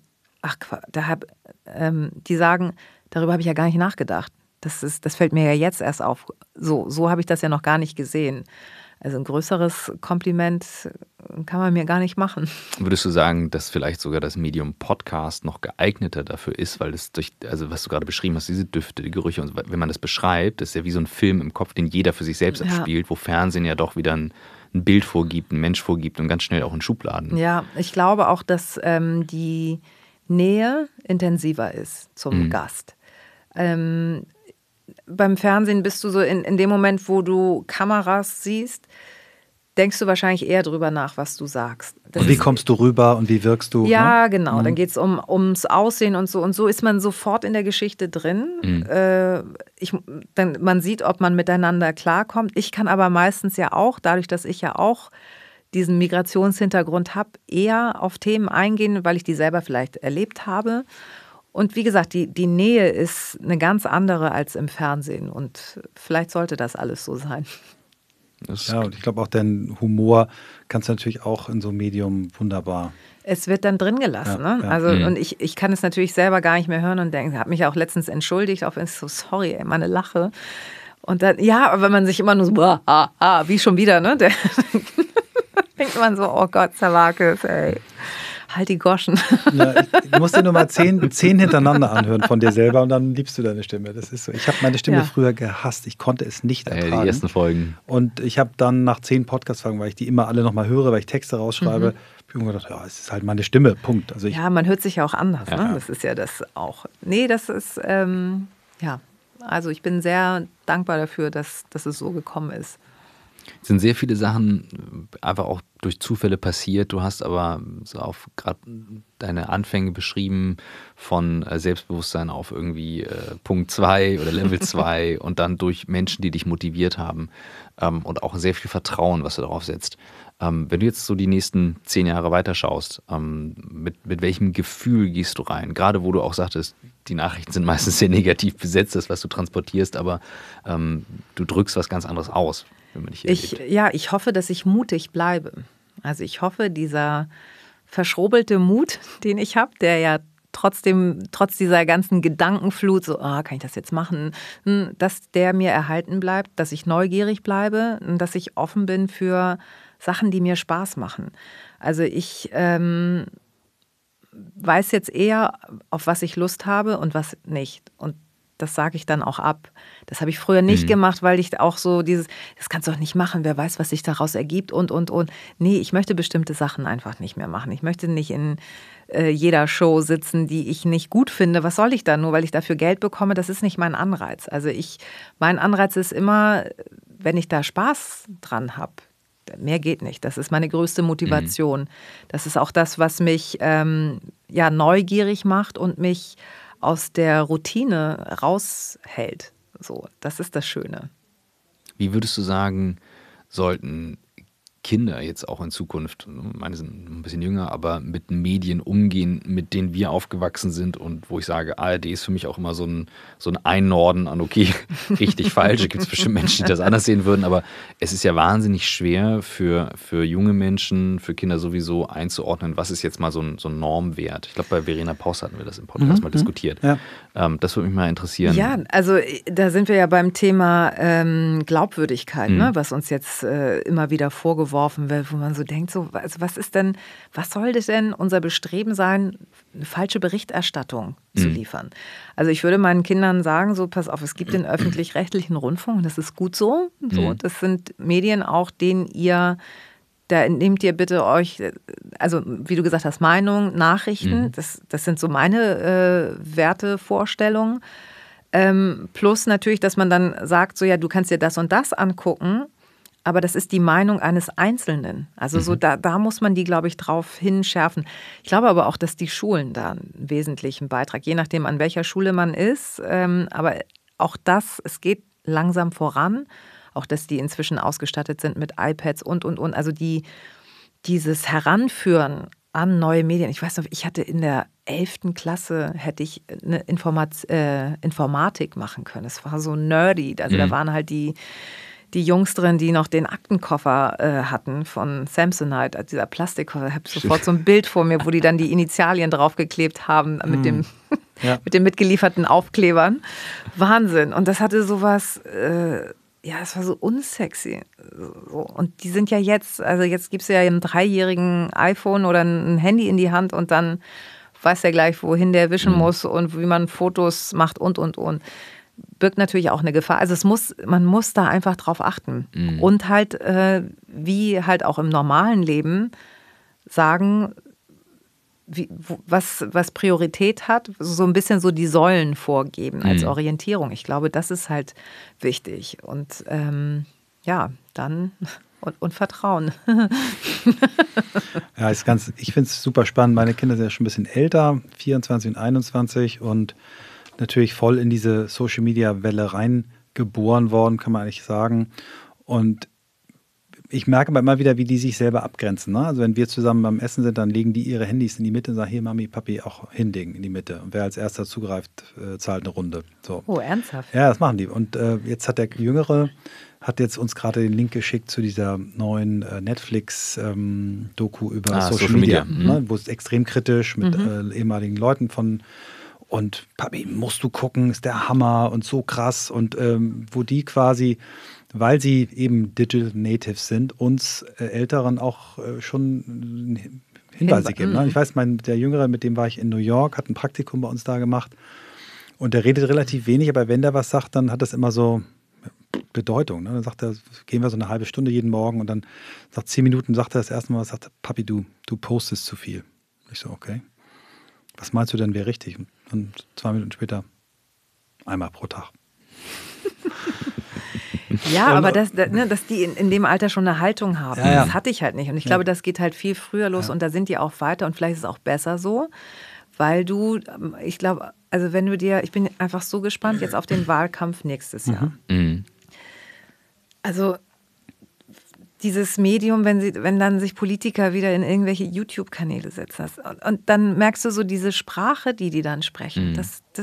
darüber habe ich ja gar nicht nachgedacht. Das fällt mir ja jetzt erst auf. So habe ich das ja noch gar nicht gesehen. Also ein größeres Kompliment kann man mir gar nicht machen.
Würdest du sagen, dass vielleicht sogar das Medium Podcast noch geeigneter dafür ist, weil es was du gerade beschrieben hast, diese Düfte, die Gerüche, und wenn man das beschreibt, ist ja wie so ein Film im Kopf, den jeder für sich selbst abspielt, wo Fernsehen ja doch wieder ein Bild vorgibt, ein Mensch vorgibt und ganz schnell auch in Schubladen.
Ja, ich glaube auch, dass die Nähe intensiver ist zum Gast. Beim Fernsehen bist du so in dem Moment, wo du Kameras siehst, denkst du wahrscheinlich eher drüber nach, was du sagst.
Und wie kommst du rüber und wie wirkst du?
Ja, genau. Dann geht es ums Aussehen und so. Und so ist man sofort in der Geschichte drin. Man sieht, ob man miteinander klarkommt. Ich kann aber meistens ja auch, dadurch, dass ich ja auch diesen Migrationshintergrund habe, eher auf Themen eingehen, weil ich die selber vielleicht erlebt habe. Und wie gesagt, die Nähe ist eine ganz andere als im Fernsehen. Und vielleicht sollte das alles so sein.
Ja, und ich glaube auch, dein Humor kannst du natürlich auch in so einem Medium wunderbar.
Es wird dann drin gelassen.
Ja,
ne?
ja.
Also, und ich kann es natürlich selber gar nicht mehr hören und denken, habe mich auch letztens entschuldigt, auch wenn es so, sorry, ey, meine Lache. Und dann, ja, aber wenn man sich immer nur so, wie schon wieder, ne? Denkt man so, oh Gott, Zerwakis, ey. Halt die Goschen.
Ja, du musst dir nur mal 10 hintereinander anhören von dir selber und dann liebst du deine Stimme. Das ist so. Ich habe meine Stimme früher gehasst. Ich konnte es nicht ertragen.
Die ersten Folgen.
Und ich habe dann nach 10 Podcast-Folgen, weil ich die immer alle nochmal höre, weil ich Texte rausschreibe, habe ich mir gedacht, ja, es ist halt meine Stimme, Punkt. Also
ja, man hört sich ja auch anders. Ne? Das ist ja das auch. Nee, das ist, also ich bin sehr dankbar dafür, dass es so gekommen ist.
Es sind sehr viele Sachen einfach auch durch Zufälle passiert. Du hast aber so auf gerade deine Anfänge beschrieben von Selbstbewusstsein auf irgendwie Punkt 2 oder Level 2 und dann durch Menschen, die dich motiviert haben und auch sehr viel Vertrauen, was du darauf setzt. Wenn du jetzt so die nächsten 10 Jahre weiterschaust, mit welchem Gefühl gehst du rein? Gerade wo du auch sagtest, die Nachrichten sind meistens sehr negativ besetzt, das, was du transportierst, aber du drückst was ganz anderes aus.
Ich hoffe, dass ich mutig bleibe. Also ich hoffe, dieser verschrobelte Mut, den ich habe, der ja trotz dieser ganzen Gedankenflut, so, kann ich das jetzt machen, dass der mir erhalten bleibt, dass ich neugierig bleibe, dass ich offen bin für Sachen, die mir Spaß machen. Also ich weiß jetzt eher, auf was ich Lust habe und was nicht. Und das sage ich dann auch ab. Das habe ich früher nicht gemacht, weil ich auch so das kannst du doch nicht machen, wer weiß, was sich daraus ergibt und. Nee, ich möchte bestimmte Sachen einfach nicht mehr machen. Ich möchte nicht in jeder Show sitzen, die ich nicht gut finde. Was soll ich da nur, weil ich dafür Geld bekomme? Das ist nicht mein Anreiz. Also mein Anreiz ist immer, wenn ich da Spaß dran habe, mehr geht nicht. Das ist meine größte Motivation. Das ist auch das, was mich neugierig macht und mich aus der Routine raushält. So, das ist das Schöne.
Wie würdest du sagen, sollten Kinder jetzt auch in Zukunft, meine sind ein bisschen jünger, aber mit Medien umgehen, mit denen wir aufgewachsen sind und wo ich sage, ARD ist für mich auch immer so ein Einnorden an, okay, richtig, falsch, da gibt es bestimmt Menschen, die das anders sehen würden, aber es ist ja wahnsinnig schwer für junge Menschen, für Kinder sowieso einzuordnen, was ist jetzt mal so ein Normwert. Ich glaube, bei Verena Paus hatten wir das im Podcast mal diskutiert. Ja. Das würde mich mal interessieren.
Ja, also da sind wir ja beim Thema Glaubwürdigkeit, ne, was uns jetzt immer wieder vorgeworfen wird, wo man so denkt, so, also was soll das denn unser Bestreben sein, eine falsche Berichterstattung zu liefern? Also ich würde meinen Kindern sagen, so pass auf, es gibt den öffentlich-rechtlichen Rundfunk, das ist gut so. Das sind Medien auch, da nehmt ihr bitte euch, also wie du gesagt hast, Meinung, Nachrichten, das sind so meine Wertevorstellungen. Plus natürlich, dass man dann sagt, so ja, du kannst dir das und das angucken, aber das ist die Meinung eines Einzelnen. Also so da muss man die, glaube ich, drauf hinschärfen. Ich glaube aber auch, dass die Schulen da einen wesentlichen Beitrag, je nachdem, an welcher Schule man ist, aber auch es geht langsam voran, auch dass die inzwischen ausgestattet sind mit iPads und. Also dieses Heranführen an neue Medien. Ich weiß noch, ich hatte in der 11. Klasse, hätte ich eine Informatik machen können. Es war so nerdy. Also da waren halt die Jungs drin, die noch den Aktenkoffer hatten von Samsonite, also dieser Plastikkoffer. Ich habe sofort so ein Bild vor mir, wo die dann die Initialien draufgeklebt haben mit dem mit den mitgelieferten Aufklebern. Wahnsinn. Und das hatte sowas, es war so unsexy. Und die sind ja jetzt gibt es ja einem 3-jährigen iPhone oder ein Handy in die Hand und dann weiß er gleich, wohin der wischen muss und wie man Fotos macht und. Birgt natürlich auch eine Gefahr. Also man muss da einfach drauf achten. Und halt, wie halt auch im normalen Leben, sagen, was Priorität hat, so ein bisschen so die Säulen vorgeben als Orientierung. Ich glaube, das ist halt wichtig. Und dann und Vertrauen.
Ja, ich finde es super spannend. Meine Kinder sind ja schon ein bisschen älter, 24 und 21 und natürlich voll in diese Social-Media-Welle reingeboren worden, kann man eigentlich sagen. Und ich merke aber immer wieder, wie die sich selber abgrenzen. Ne? Also wenn wir zusammen beim Essen sind, dann legen die ihre Handys in die Mitte und sagen, hier Mami, Papi, auch hinlegen in die Mitte. Und wer als erster zugreift, zahlt eine Runde. So.
Oh, ernsthaft?
Ja, das machen die. Und jetzt hat der Jüngere, hat jetzt uns gerade den Link geschickt zu dieser neuen Netflix-Doku über Social Media. Ne? Wo es extrem kritisch mit ehemaligen Leuten und Papi, musst du gucken, ist der Hammer und so krass. Und wo die quasi, weil sie eben Digital Natives sind, uns Älteren auch schon Hinweise geben. Ne? Ich weiß, der Jüngere, mit dem war ich in New York, hat ein Praktikum bei uns da gemacht. Und der redet relativ wenig, aber wenn der was sagt, dann hat das immer so Bedeutung. Ne? Dann sagt er, gehen wir so eine halbe Stunde jeden Morgen und dann sagt 10 Minuten, sagt er das erste Mal, sagt er, Papi, du postest zu viel. Ich so, okay. Was meinst du denn, wäre richtig? Und 2 Minuten später, einmal pro Tag.
Ja, aber dass die in dem Alter schon eine Haltung haben, das hatte ich halt nicht. Und ich glaube, das geht halt viel früher los und da sind die auch weiter und vielleicht ist es auch besser so, weil ich glaube, also ich bin einfach so gespannt jetzt auf den Wahlkampf nächstes Jahr. Also dieses Medium, wenn dann sich Politiker wieder in irgendwelche YouTube-Kanäle setzen. Und dann merkst du so diese Sprache, die dann sprechen.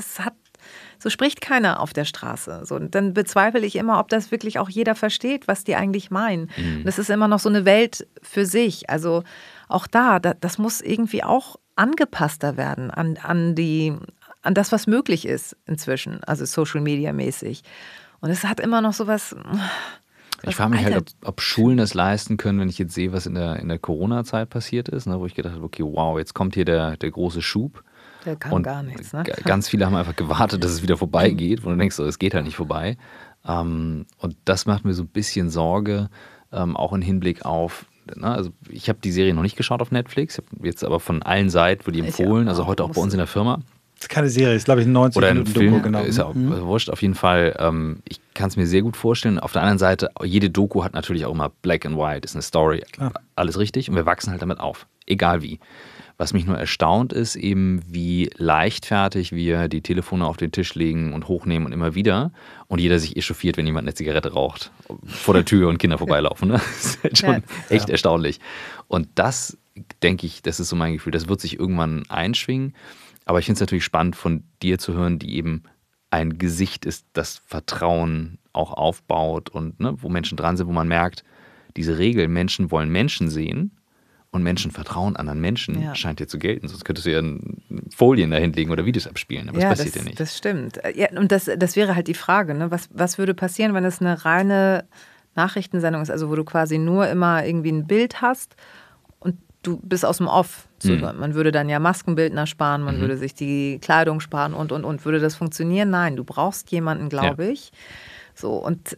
So spricht keiner auf der Straße. So, und dann bezweifle ich immer, ob das wirklich auch jeder versteht, was die eigentlich meinen. Und das ist immer noch so eine Welt für sich. Also auch das muss irgendwie auch angepasster werden an das, was möglich ist inzwischen, also Social-Media-mäßig. Und es hat immer noch sowas.
Ich frage mich halt, ob Schulen das leisten können, wenn ich jetzt sehe, was in der Corona-Zeit passiert ist, ne, wo ich gedacht habe, okay, wow, jetzt kommt hier der große Schub.
Der kam gar nichts. Ne?
Ganz viele haben einfach gewartet, dass es wieder vorbeigeht, wo du denkst, es geht halt nicht vorbei. Und das macht mir so ein bisschen Sorge, auch im Hinblick auf, also ich habe die Serie noch nicht geschaut auf Netflix, habe jetzt aber von allen Seiten wurde die empfohlen, also heute auch bei uns in der Firma.
Das ist keine Serie, ist glaube ich ein 90
Oder ein
Minuten
Film,
Doku, genau.
Ist ja auch wurscht. Auf jeden Fall, ich kann es mir sehr gut vorstellen. Auf der anderen Seite, jede Doku hat natürlich auch immer Black and White, ist eine Story, klar. Alles richtig und wir wachsen halt damit auf, egal wie. Was mich nur erstaunt ist eben, wie leichtfertig wir die Telefone auf den Tisch legen und hochnehmen und immer wieder und jeder sich echauffiert, wenn jemand eine Zigarette raucht vor der Tür und Kinder vorbeilaufen. Ne? Das ist halt schon echt erstaunlich. Und das, denke ich, das ist so mein Gefühl, das wird sich irgendwann einschwingen. Aber ich finde es natürlich spannend, von dir zu hören, die eben ein Gesicht ist, das Vertrauen auch aufbaut und ne, wo Menschen dran sind, wo man merkt, diese Regel, Menschen wollen Menschen sehen und Menschen vertrauen anderen Menschen, scheint dir zu gelten. Sonst könntest du ja Folien dahin legen oder Videos abspielen, aber das passiert ja nicht.
Das stimmt. Ja, und das wäre halt die Frage, ne? Was würde passieren, wenn es eine reine Nachrichtensendung ist, also wo du quasi nur immer irgendwie ein Bild hast und du bist aus dem Off. So, man würde dann ja Maskenbildner sparen, man würde sich die Kleidung sparen und. Würde das funktionieren? Nein, du brauchst jemanden, glaube ich. So, und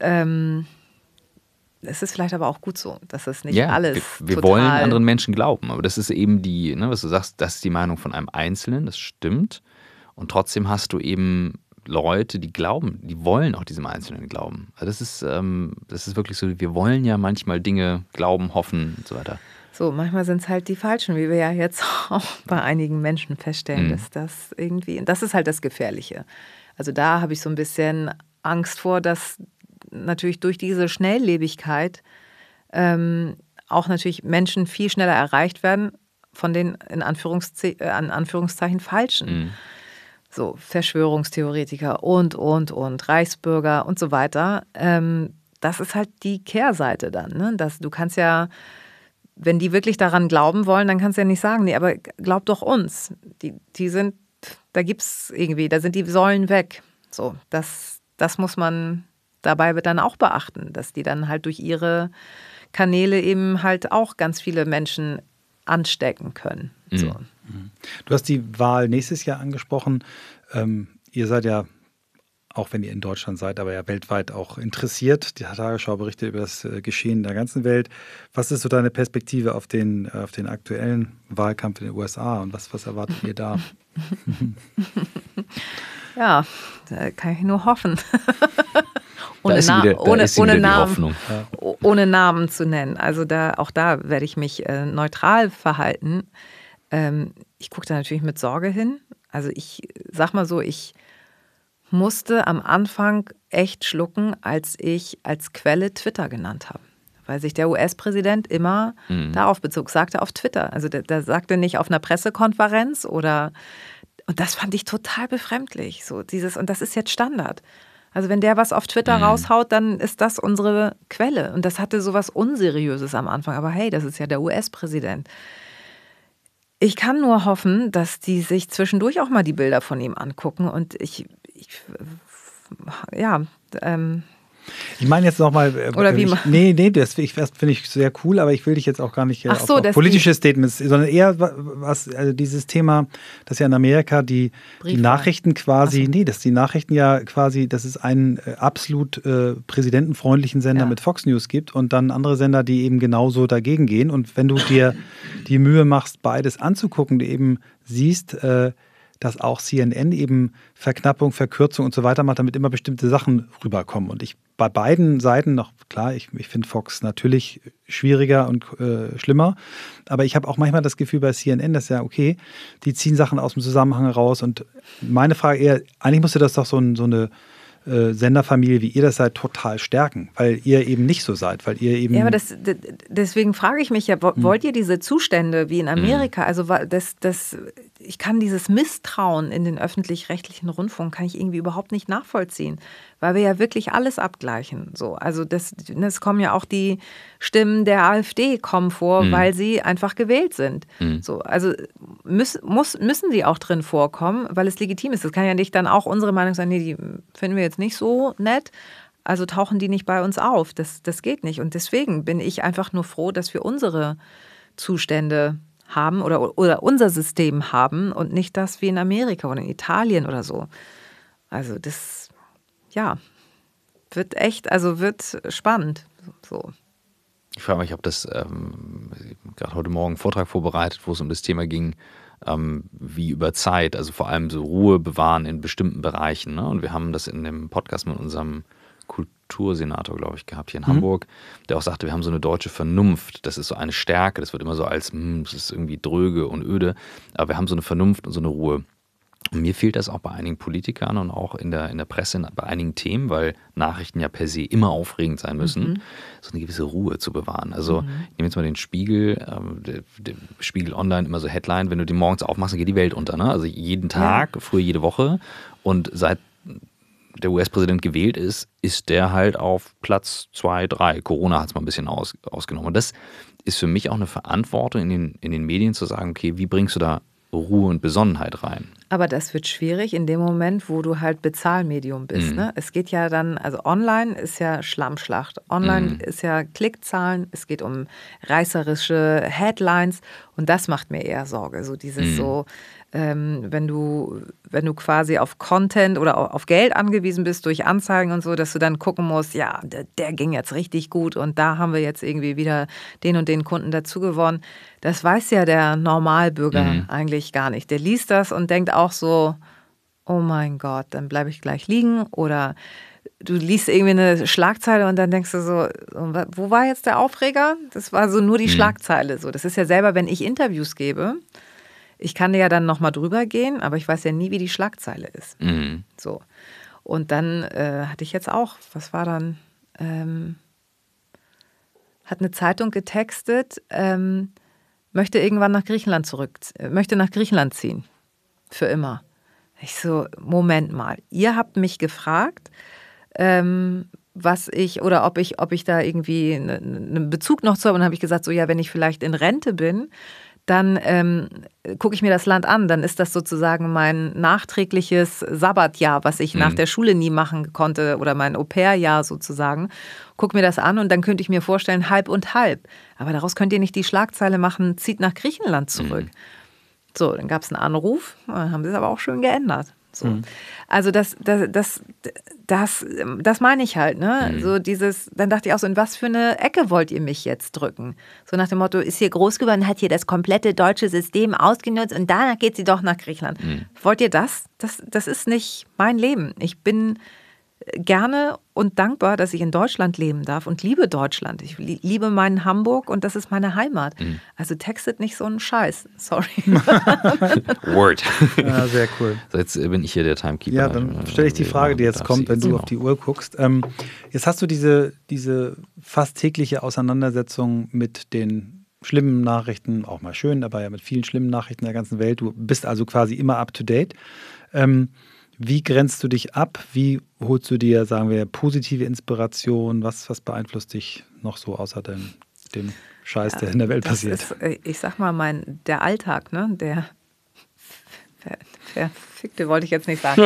es ist vielleicht aber auch gut so, dass es nicht alles
wir wollen anderen Menschen glauben, aber das ist eben was du sagst, das ist die Meinung von einem Einzelnen, das stimmt. Und trotzdem hast du eben Leute, die glauben, die wollen auch diesem Einzelnen glauben. Also das ist wirklich so, wir wollen ja manchmal Dinge glauben, hoffen und so weiter.
So, manchmal sind es halt die Falschen, wie wir ja jetzt auch bei einigen Menschen feststellen, dass das irgendwie, das ist halt das Gefährliche. Also da habe ich so ein bisschen Angst vor, dass natürlich durch diese Schnelllebigkeit auch natürlich Menschen viel schneller erreicht werden von den in Anführungszeichen Falschen. So Verschwörungstheoretiker und Reichsbürger und so weiter. Das ist halt die Kehrseite dann. Ne? Du kannst ja, wenn die wirklich daran glauben wollen, dann kannst du ja nicht sagen, nee, aber glaub doch uns. Die sind, da gibt's irgendwie, da sind die Säulen weg. So, das muss man dabei dann auch beachten, dass die dann halt durch ihre Kanäle eben halt auch ganz viele Menschen anstecken können. So.
Du hast die Wahl nächstes Jahr angesprochen. Ihr seid ja, auch wenn ihr in Deutschland seid, aber ja weltweit auch interessiert. Die Tagesschau berichtet über das Geschehen in der ganzen Welt. Was ist so deine Perspektive auf den aktuellen Wahlkampf in den USA und was erwartet ihr da?
Ja, da kann ich nur hoffen.
Ohne
Namen zu nennen. Also auch da werde ich mich neutral verhalten. Ich gucke da natürlich mit Sorge hin. Also ich sag mal so, ich musste am Anfang echt schlucken, als ich als Quelle Twitter genannt habe. weil sich der US-Präsident immer darauf bezog, sagte auf Twitter. Also der sagte nicht auf einer Pressekonferenz oder, und das fand ich total befremdlich. So dieses, und das ist jetzt Standard. Also wenn der was auf Twitter raushaut, dann ist das unsere Quelle. Und das hatte sowas Unseriöses am Anfang. Aber hey, das ist ja der US-Präsident. Ich kann nur hoffen, dass die sich zwischendurch auch mal die Bilder von ihm angucken. Und ich
meine jetzt nochmal,
oder wie
das finde ich sehr cool, aber ich will dich jetzt auch gar nicht auf politische Statements, sondern eher also dieses Thema, dass ja in Amerika die Nachrichten quasi, dass die Nachrichten ja quasi, dass es einen absolut präsidentenfreundlichen Sender mit Fox News gibt und dann andere Sender, die eben genauso dagegen gehen. Und wenn du dir die Mühe machst, beides anzugucken, du eben siehst, dass auch CNN eben Verknappung, Verkürzung und so weiter macht, damit immer bestimmte Sachen rüberkommen. Und ich bei beiden Seiten noch, klar, ich finde Fox natürlich schwieriger und schlimmer, aber ich habe auch manchmal das Gefühl bei CNN, dass okay, die ziehen Sachen aus dem Zusammenhang raus und meine Frage eher, eigentlich müsste das doch so eine Senderfamilie, wie ihr das seid, total stärken, weil ihr eben nicht so seid, weil ihr eben...
Ja, aber deswegen frage ich mich ja, wollt ihr diese Zustände wie in Amerika, also ich kann dieses Misstrauen in den öffentlich-rechtlichen Rundfunk, kann ich irgendwie überhaupt nicht nachvollziehen, weil wir ja wirklich alles abgleichen. So. Also das kommen ja auch die Stimmen der AfD kommen vor, weil sie einfach gewählt sind. So, also müssen sie auch drin vorkommen, weil es legitim ist. Das kann ja nicht dann auch unsere Meinung sein, nee, die finden wir jetzt nicht so nett, also tauchen die nicht bei uns auf. Das geht nicht. Und deswegen bin ich einfach nur froh, dass wir unsere Zustände haben oder unser System haben und nicht das wie in Amerika oder in Italien oder so. Also das, wird spannend. So.
Ich frage mich, ich habe das gerade heute Morgen einen Vortrag vorbereitet, wo es um das Thema ging, wie über Zeit, also vor allem so Ruhe bewahren in bestimmten Bereichen. Ne? Und wir haben das in dem Podcast mit unserem Kultursenator, glaube ich, gehabt hier in Hamburg, der auch sagte, wir haben so eine deutsche Vernunft, das ist so eine Stärke, das wird immer so als, das ist irgendwie dröge und öde, aber wir haben so eine Vernunft und so eine Ruhe. Und mir fehlt das auch bei einigen Politikern und auch in der Presse bei einigen Themen, weil Nachrichten ja per se immer aufregend sein müssen, so eine gewisse Ruhe zu bewahren. Also ich nehme jetzt mal den Spiegel, der Spiegel Online, immer so Headline, wenn du den morgens aufmachst, dann geht die Welt unter. Ne? Also jeden Tag, früher jede Woche und seit der US-Präsident gewählt ist der halt auf Platz 2, 3. Corona hat es mal ein bisschen ausgenommen. Und das ist für mich auch eine Verantwortung in den Medien zu sagen, okay, wie bringst du da Ruhe und Besonnenheit rein?
Aber das wird schwierig in dem Moment, wo du halt Bezahlmedium bist. Ne? Es geht ja dann, also online ist ja Schlammschlacht. Online ist ja Klickzahlen, es geht um reißerische Headlines und das macht mir eher Sorge. So dieses wenn du quasi auf Content oder auf Geld angewiesen bist durch Anzeigen und so, dass du dann gucken musst, ja, der ging jetzt richtig gut und da haben wir jetzt irgendwie wieder den und den Kunden dazu gewonnen. Das weiß ja der Normalbürger eigentlich gar nicht. Der liest das und denkt auch so, oh mein Gott, dann bleibe ich gleich liegen. Oder du liest irgendwie eine Schlagzeile und dann denkst du so, wo war jetzt der Aufreger? Das war so nur die Schlagzeile. So, das ist ja selber, wenn ich Interviews gebe, ich kann ja dann nochmal drüber gehen, aber ich weiß ja nie, wie die Schlagzeile ist. So. Und dann hatte ich jetzt auch, was war dann, hat eine Zeitung getextet, möchte irgendwann nach Griechenland möchte nach Griechenland ziehen. Für immer. Ich so, Moment mal, ihr habt mich gefragt, ob ich da irgendwie einen Bezug noch zu habe. Und dann habe ich gesagt, so ja, wenn ich vielleicht in Rente bin, dann gucke ich mir das Land an. Dann ist das sozusagen mein nachträgliches Sabbatjahr, was ich nach der Schule nie machen konnte oder mein Au-pair-Jahr sozusagen. Guck mir das an und dann könnte ich mir vorstellen, halb und halb. Aber daraus könnt ihr nicht die Schlagzeile machen, zieht nach Griechenland zurück. So, dann gab es einen Anruf, dann haben sie es aber auch schön geändert. So. Also das meine ich halt, ne? So dann dachte ich auch so, in was für eine Ecke wollt ihr mich jetzt drücken? So nach dem Motto, ist hier groß geworden, hat hier das komplette deutsche System ausgenutzt und danach geht sie doch nach Griechenland. Wollt ihr das? Das ist nicht mein Leben. Ich bin gerne und dankbar, dass ich in Deutschland leben darf und liebe Deutschland. Ich liebe meinen Hamburg und das ist meine Heimat. Also textet nicht so einen Scheiß. Sorry.
Word.
Ja, sehr cool.
So, jetzt bin ich hier der Timekeeper.
Ja, dann stelle ich die Frage, die jetzt kommt, wenn du auf die Uhr guckst. Jetzt hast du diese fast tägliche Auseinandersetzung mit den schlimmen Nachrichten, auch mal schön, aber ja mit vielen schlimmen Nachrichten der ganzen Welt. Du bist also quasi immer up to date. Wie grenzt du dich ab? Wie holst du dir, sagen wir, positive Inspiration? Was beeinflusst dich noch so außer dem Scheiß, der in der Welt passiert?
Ist, ich sag mal, der Alltag, ne? Der Verfickte wollte ich jetzt nicht sagen.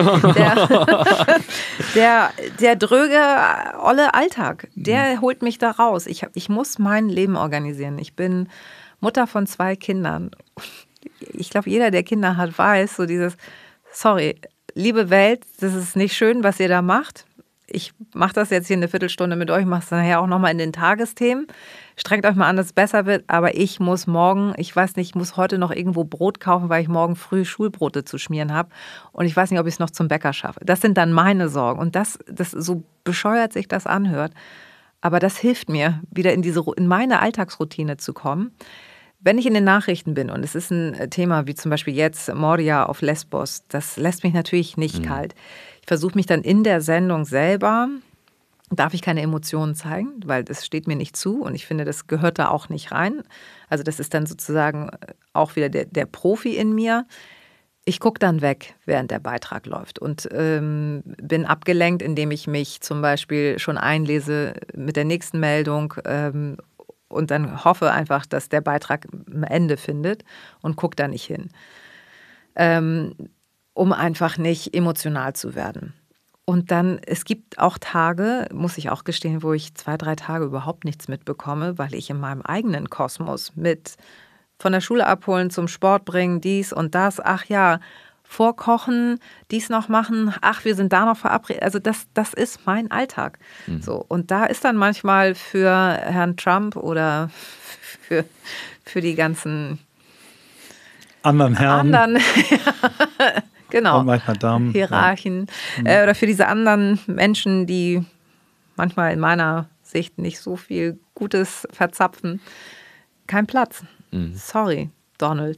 Der dröge, olle Alltag, der holt mich da raus. Ich muss mein Leben organisieren. Ich bin Mutter von 2 Kindern. Ich glaube, jeder, der Kinder hat, weiß, so dieses, sorry, liebe Welt, das ist nicht schön, was ihr da macht. Ich mache das jetzt hier eine Viertelstunde mit euch, mache es nachher auch nochmal in den Tagesthemen. Strengt euch mal an, dass es besser wird, aber ich muss morgen, ich weiß nicht, ich muss heute noch irgendwo Brot kaufen, weil ich morgen früh Schulbrote zu schmieren habe und ich weiß nicht, ob ich es noch zum Bäcker schaffe. Das sind dann meine Sorgen und das so bescheuert sich das anhört, aber das hilft mir, wieder in meine Alltagsroutine zu kommen. Wenn ich in den Nachrichten bin und es ist ein Thema wie zum Beispiel jetzt Moria auf Lesbos, das lässt mich natürlich nicht kalt. Ich versuche mich dann in der Sendung selber, darf ich keine Emotionen zeigen, weil das steht mir nicht zu und ich finde, das gehört da auch nicht rein. Also das ist dann sozusagen auch wieder der Profi in mir. Ich gucke dann weg, während der Beitrag läuft und bin abgelenkt, indem ich mich zum Beispiel schon einlese mit der nächsten Meldung und dann hoffe einfach, dass der Beitrag ein Ende findet und gucke da nicht hin, um einfach nicht emotional zu werden. Und dann, es gibt auch Tage, muss ich auch gestehen, wo ich 2, 3 Tage überhaupt nichts mitbekomme, weil ich in meinem eigenen Kosmos mit von der Schule abholen, zum Sport bringen, dies und das, ach ja, vorkochen, dies noch machen, ach, wir sind da noch verabredet. Also das ist mein Alltag. So, und da ist dann manchmal für Herrn Trump oder für die ganzen
anderen Herren.
Genau.
Und manchmal Damen.
Hierarchen. Ja. Oder für diese anderen Menschen, die manchmal in meiner Sicht nicht so viel Gutes verzapfen. Kein Platz. Sorry, Donald.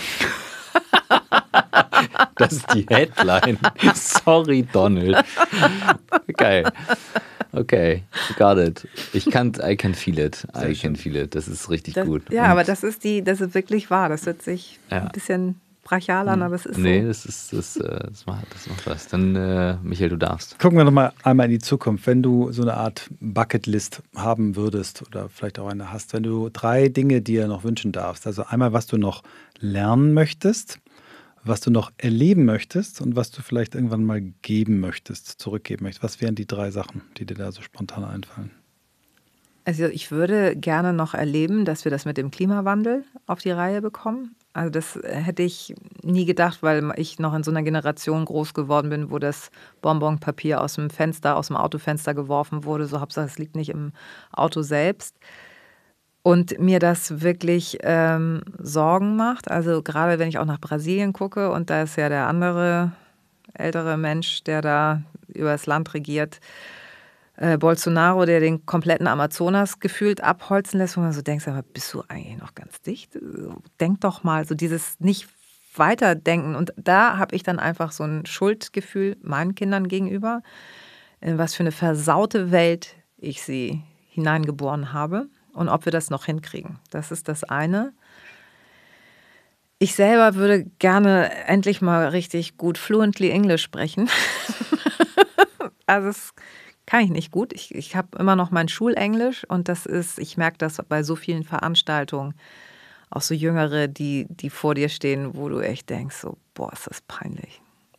Das ist die Headline. Sorry, Donald. Geil. Okay, got it. I can feel it. I can feel it. Das ist richtig gut.
Ja, aber das ist wirklich wahr. Das hört sich ein bisschen brachial an, aber es ist so.
Nee, das macht was. Dann, Michael, du darfst.
Gucken wir noch mal einmal in die Zukunft. Wenn du so eine Art Bucketlist haben würdest oder vielleicht auch eine hast, wenn du 3 Dinge dir noch wünschen darfst, also einmal, was du noch lernen möchtest, was du noch erleben möchtest und was du vielleicht irgendwann mal geben möchtest, zurückgeben möchtest. Was wären die 3 Sachen, die dir da so spontan einfallen?
Also ich würde gerne noch erleben, dass wir das mit dem Klimawandel auf die Reihe bekommen. Also das hätte ich nie gedacht, weil ich noch in so einer Generation groß geworden bin, wo das Bonbonpapier aus dem Autofenster geworfen wurde. So Hauptsache, es liegt nicht im Auto selbst. Und mir das wirklich Sorgen macht. Also gerade wenn ich auch nach Brasilien gucke und da ist ja der andere ältere Mensch, der da über das Land regiert, Bolsonaro, der den kompletten Amazonas gefühlt abholzen lässt, wo man so denkt, aber bist du eigentlich noch ganz dicht? Denk doch mal, so dieses nicht weiterdenken. Und da habe ich dann einfach so ein Schuldgefühl meinen Kindern gegenüber, in was für eine versaute Welt ich sie hineingeboren habe. Und ob wir das noch hinkriegen. Das ist das eine. Ich selber würde gerne endlich mal richtig gut fluently Englisch sprechen. Also das kann ich nicht gut. Ich habe immer noch mein Schulenglisch und ich merke das bei so vielen Veranstaltungen, auch so Jüngere, die vor dir stehen, wo du echt denkst, so, boah, ist das peinlich.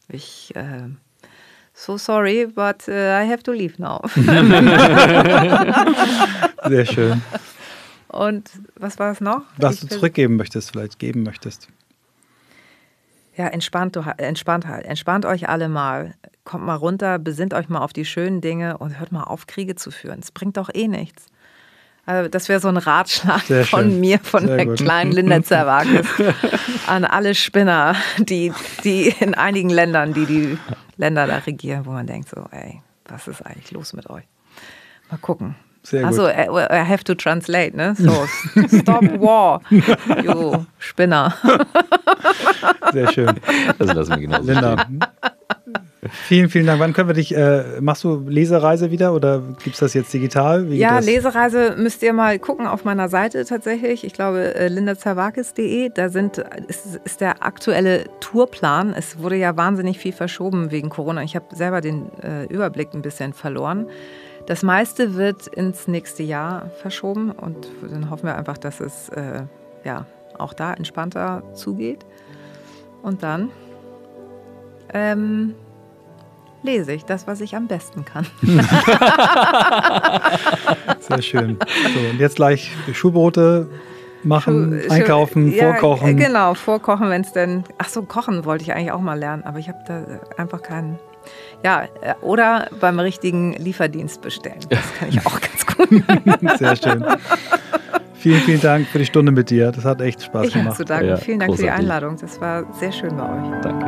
So sorry, but I have to leave now.
Sehr schön.
Und was war es noch?
Was du zurückgeben möchtest, vielleicht geben möchtest.
Ja, entspannt euch alle mal. Kommt mal runter, besinnt euch mal auf die schönen Dinge und hört mal auf, Kriege zu führen. Es bringt doch eh nichts. Also das wäre so ein Ratschlag von mir, von der kleinen Linda Zerwakis, an alle Spinner, die in einigen Ländern, die Länder da regieren, wo man denkt so, ey, was ist eigentlich los mit euch? Mal gucken.
Sehr gut.
Also, I have to translate, ne? So, stop war, you Spinner.
Sehr schön.
Das lassen wir genauso
Linda,
stehen.
vielen, vielen Dank. Wann können wir dich, machst du Lesereise wieder oder gibt es das jetzt digital? Wie geht das?
Lesereise müsst ihr mal gucken auf meiner Seite tatsächlich. Ich glaube, lindazerwakis.de, da ist der aktuelle Tourplan. Es wurde ja wahnsinnig viel verschoben wegen Corona. Ich habe selber den Überblick ein bisschen verloren. Das meiste wird ins nächste Jahr verschoben und dann hoffen wir einfach, dass es auch da entspannter zugeht. Und dann lese ich das, was ich am besten kann.
Sehr schön. So, und jetzt gleich Schulbrote machen, einkaufen, vorkochen.
Genau, vorkochen, wenn es denn... Ach so, kochen wollte ich eigentlich auch mal lernen, aber ich habe da einfach keinen... Ja, oder beim richtigen Lieferdienst bestellen. Das kann ich auch ganz gut.
Sehr schön. Vielen, vielen Dank für die Stunde mit dir. Das hat echt Spaß
Ich habe
gemacht.
zu danken.
Ja,
Vielen Dank für die
großartig.
Einladung. Das war sehr schön bei euch.
Danke.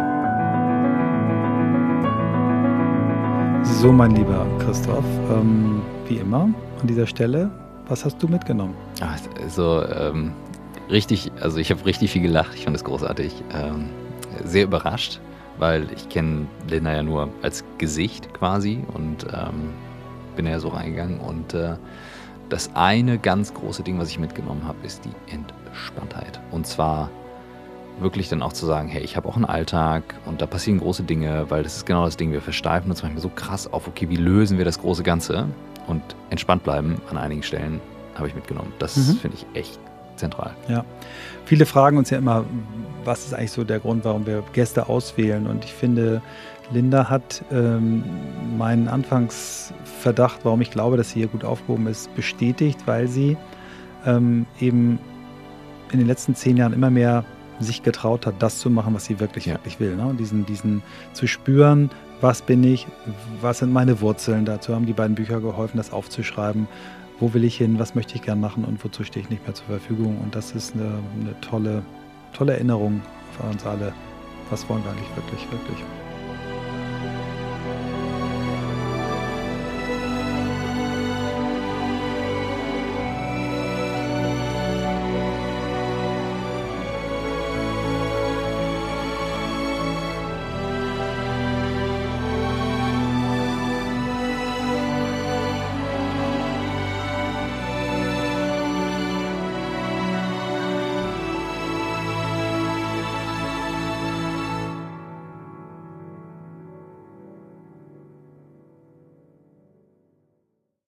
So, mein lieber Christoph, wie immer an dieser Stelle, was hast du mitgenommen?
Also, ich habe richtig viel gelacht. Ich fand es großartig. Sehr überrascht, weil ich kenne Linda ja nur als Gesicht quasi und bin ja so reingegangen. Und das eine ganz große Ding, was ich mitgenommen habe, ist die Entspanntheit. Und zwar wirklich dann auch zu sagen, hey, ich habe auch einen Alltag und da passieren große Dinge, weil das ist genau das Ding, wir versteifen uns manchmal so krass auf, okay, wie lösen wir das große Ganze und entspannt bleiben an einigen Stellen, habe ich mitgenommen. Das finde ich echt zentral.
Ja, viele fragen uns ja immer, was ist eigentlich so der Grund, warum wir Gäste auswählen, und ich finde, Linda hat meinen Anfangsverdacht, warum ich glaube, dass sie hier gut aufgehoben ist, bestätigt, weil sie eben in den letzten 10 Jahren immer mehr sich getraut hat, das zu machen, was sie wirklich will. Ne? Und diesen zu spüren, was bin ich, was sind meine Wurzeln. Dazu haben die beiden Bücher geholfen, das aufzuschreiben. Wo will ich hin, was möchte ich gern machen und wozu stehe ich nicht mehr zur Verfügung. Und das ist eine tolle Erinnerung für uns alle. Was wollen wir eigentlich wirklich, wirklich?